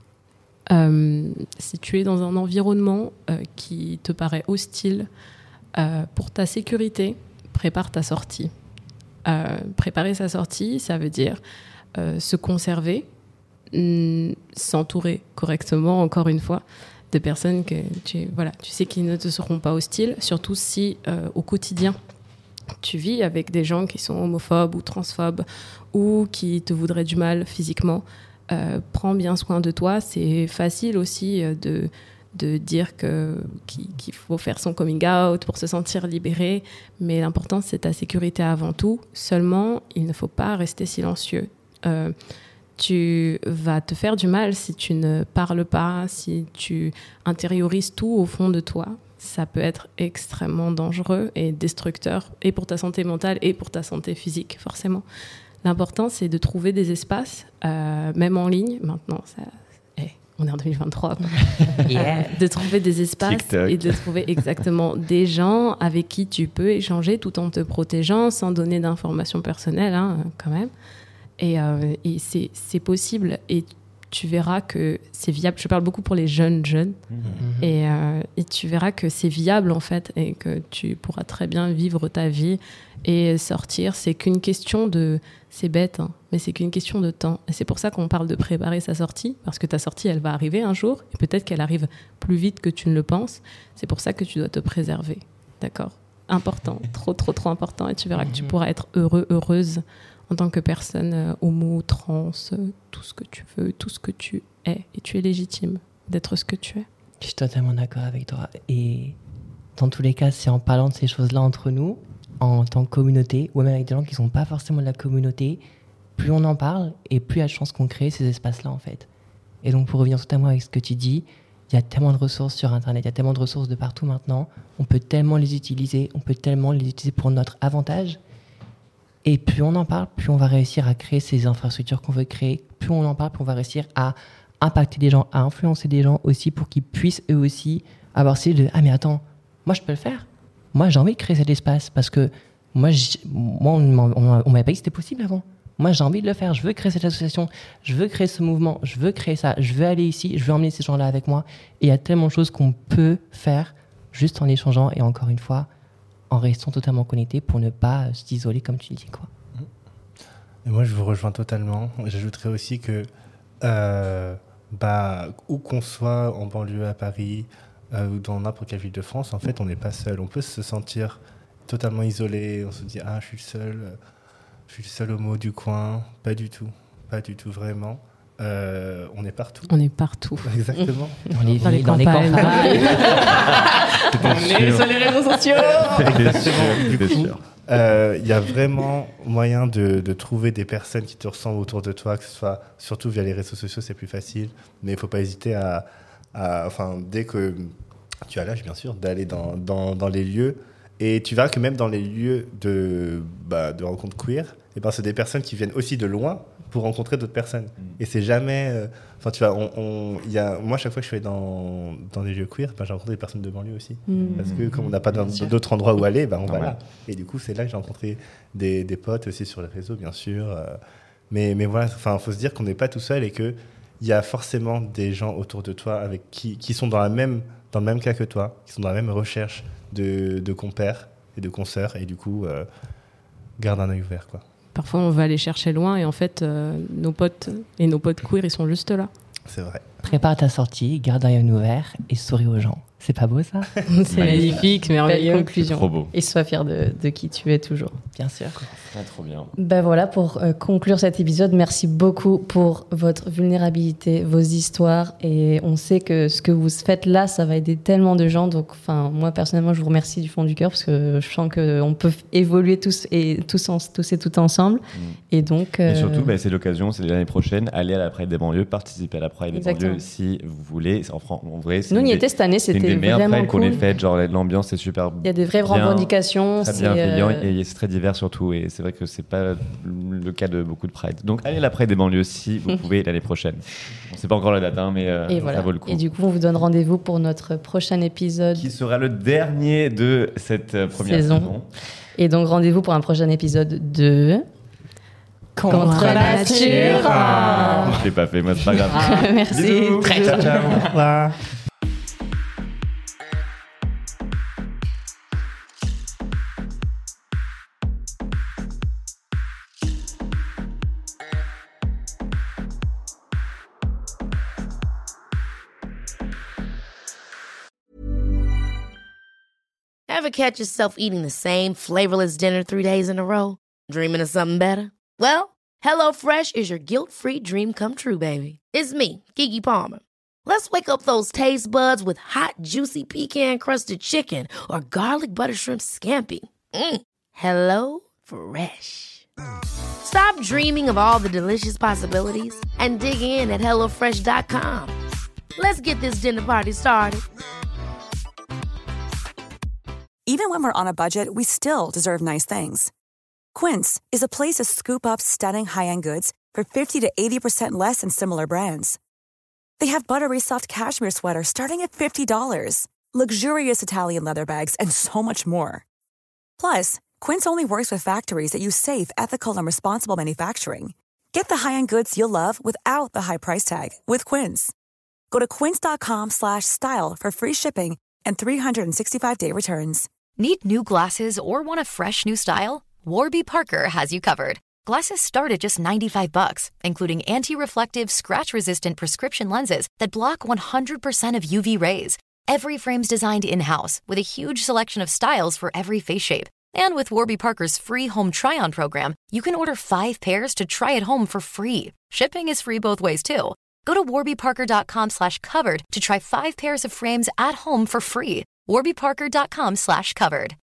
euh, Si tu es dans un environnement euh, qui te paraît hostile, euh, pour ta sécurité, prépare ta sortie. Euh, préparer sa sortie, ça veut dire euh, se conserver, mm, s'entourer correctement, encore une fois, de personnes que tu, voilà, tu sais qui ne te seront pas hostiles, surtout si euh, au quotidien, tu vis avec des gens qui sont homophobes ou transphobes ou qui te voudraient du mal physiquement. Euh, prends bien soin de toi. C'est facile aussi euh, de... de dire que, qu'il faut faire son coming out pour se sentir libéré, mais l'important c'est ta sécurité avant tout. Seulement, il ne faut pas rester silencieux. Euh, tu vas te faire du mal si tu ne parles pas, si tu intériorises tout au fond de toi. Ça peut être extrêmement dangereux et destructeur, et pour ta santé mentale et pour ta santé physique, forcément. L'important, c'est de trouver des espaces, euh, même en ligne. Maintenant, ça... on est en deux mille vingt-trois, yeah. de trouver des espaces TikTok. Et de trouver exactement des gens avec qui tu peux échanger tout en te protégeant, sans donner d'informations personnelles, hein, quand même. Et, euh, et c'est, c'est possible, et tu verras que c'est viable. Je parle beaucoup pour les jeunes jeunes, mmh. et, euh, et tu verras que c'est viable, en fait, et que tu pourras très bien vivre ta vie et sortir. C'est qu'une question de... C'est bête, hein, mais c'est qu'une question de temps. Et c'est pour ça qu'on parle de préparer sa sortie, parce que ta sortie, elle va arriver un jour, et peut-être qu'elle arrive plus vite que tu ne le penses. C'est pour ça que tu dois te préserver, d'accord ? Important, trop, trop, trop important. Et tu verras que tu pourras être heureux, heureuse en tant que personne euh, homo, trans, euh, tout ce que tu veux, tout ce que tu es. Et tu es légitime d'être ce que tu es. Je suis totalement d'accord avec toi. Et dans tous les cas, c'est en parlant de ces choses-là entre nous, en tant que communauté, ou même avec des gens qui ne sont pas forcément de la communauté, plus on en parle et plus il y a de chances qu'on crée ces espaces-là, en fait. Et donc, pour revenir totalement avec ce que tu dis, il y a tellement de ressources sur Internet, il y a tellement de ressources de partout maintenant, on peut tellement les utiliser, on peut tellement les utiliser pour notre avantage. Et plus on en parle, plus on va réussir à créer ces infrastructures qu'on veut créer, plus on en parle, plus on va réussir à impacter des gens, à influencer des gens aussi pour qu'ils puissent eux aussi avoir ces de « Ah mais attends, moi je peux le faire ». Moi, j'ai envie de créer cet espace parce que moi, moi on ne m'avait pas dit que c'était possible avant. Moi, j'ai envie de le faire. Je veux créer cette association. Je veux créer ce mouvement. Je veux créer ça. Je veux aller ici. Je veux emmener ces gens-là avec moi. Et il y a tellement de choses qu'on peut faire juste en échangeant et encore une fois, en restant totalement connecté pour ne pas s'isoler comme tu dis, quoi. Et moi, je vous rejoins totalement. J'ajouterais aussi que euh, bah, où qu'on soit en banlieue à Paris, Euh, ou dans n'importe quelle ville de France, en fait, on n'est pas seul. On peut se sentir totalement isolé. On se dit « Ah, je suis le seul, euh, je suis le seul homo du coin ». Pas du tout. Pas du tout, vraiment. Euh, on est partout. On est partout. Exactement. Dans les dans villes, les dans les campagnes. On est sur les réseaux sociaux. Du coup, il euh, y a vraiment moyen de, de trouver des personnes qui te ressemblent autour de toi, que ce soit surtout via les réseaux sociaux, c'est plus facile. Mais il ne faut pas hésiter à... À, enfin, dès que tu as l'âge, bien sûr, d'aller dans, dans, dans les lieux. Et tu verras que même dans les lieux de, bah, de rencontres queer, eh ben, c'est des personnes qui viennent aussi de loin pour rencontrer d'autres personnes. Mmh. Et c'est jamais... Enfin, euh, tu vois, on, on, y a, moi, chaque fois que je suis allé dans, dans des lieux queer, ben, j'ai rencontré des personnes de banlieue aussi. Mmh. Parce que comme on n'a pas d'autres endroits où aller, ben, on va là. Et du coup, c'est là que j'ai rencontré des, des potes aussi sur les réseaux, bien sûr. Euh, mais, mais voilà, il faut se dire qu'on n'est pas tout seul et qu'il y a forcément des gens autour de toi avec qui, qui sont dans, la même, dans le même cas que toi, qui sont dans la même recherche de, de compères et de consoeurs. Et du coup, euh, garde un œil ouvert, quoi. Parfois, on va aller chercher loin et en fait, euh, nos potes et nos potes queer, ils sont juste là. C'est vrai. Prépare ta sortie, garde un œil ouvert et souris aux gens. C'est pas beau, ça? C'est magnifique, merveilleux. Belle conclusion. Trop beau. Et sois fier de, de qui tu es toujours. Bien sûr. Ah, trop bien. Ben voilà, pour euh, conclure cet épisode, merci beaucoup pour votre vulnérabilité, vos histoires. Et on sait que ce que vous faites là, ça va aider tellement de gens. Donc, enfin, moi, personnellement, je vous remercie du fond du cœur parce que je sens qu'on peut évoluer tous et, tous, en, tous et toutes ensemble. Mmh. Et donc... Euh... Et surtout, bah, c'est l'occasion, c'est l'année prochaine, allez à la Pride des banlieues, participez à la Pride des banlieues si vous voulez. En, en vrai, Nous, on y était cette année, c'était des meilleures vraiment Pride cool. qu'on ait faites, genre l'ambiance est super bien. Il y a des vraies bien, revendications. Très bienveillant euh... et c'est très divers surtout. Et c'est vrai que c'est pas le cas de beaucoup de Pride. Donc allez à la Pride des banlieues si vous pouvez l'année prochaine. On sait pas encore la date, hein, mais euh, et ça voilà. vaut le coup. Et du coup, on vous donne rendez-vous pour notre prochain épisode. Qui sera le dernier de cette euh, première saison. saison. Et donc rendez-vous pour un prochain épisode de... Contre, Contre la nature. Ah. Je l'ai pas fait, moi c'est pas grave. Ah, merci. Bisous. Très ciao, ciao. Au revoir. Ever catch yourself eating the same flavorless dinner three days in a row? Dreaming of something better? Well, HelloFresh is your guilt-free dream come true, baby. It's me, Keke Palmer. Let's wake up those taste buds with hot, juicy pecan-crusted chicken or garlic butter shrimp scampi. Mm. Hello Fresh. Stop dreaming of all the delicious possibilities and dig in at hello fresh dot com. Let's get this dinner party started. Even when we're on a budget, we still deserve nice things. Quince is a place to scoop up stunning high-end goods for fifty to eighty percent less than similar brands. They have buttery soft cashmere sweaters starting at fifty dollars, luxurious Italian leather bags, and so much more. Plus, Quince only works with factories that use safe, ethical, and responsible manufacturing. Get the high-end goods you'll love without the high price tag with Quince. Go to quince.com slash style for free shipping and three sixty-five day returns. Need new glasses or want a fresh new style? Warby Parker has you covered. Glasses start at just ninety-five bucks, including anti-reflective, scratch-resistant prescription lenses that block one hundred percent of U V rays. Every frame's designed in-house with a huge selection of styles for every face shape. And with Warby Parker's free home try-on program, you can order five pairs to try at home for free. Shipping is free both ways, too. Go to warbyparker.com slash covered to try five pairs of frames at home for free. warbyparker.com slash covered.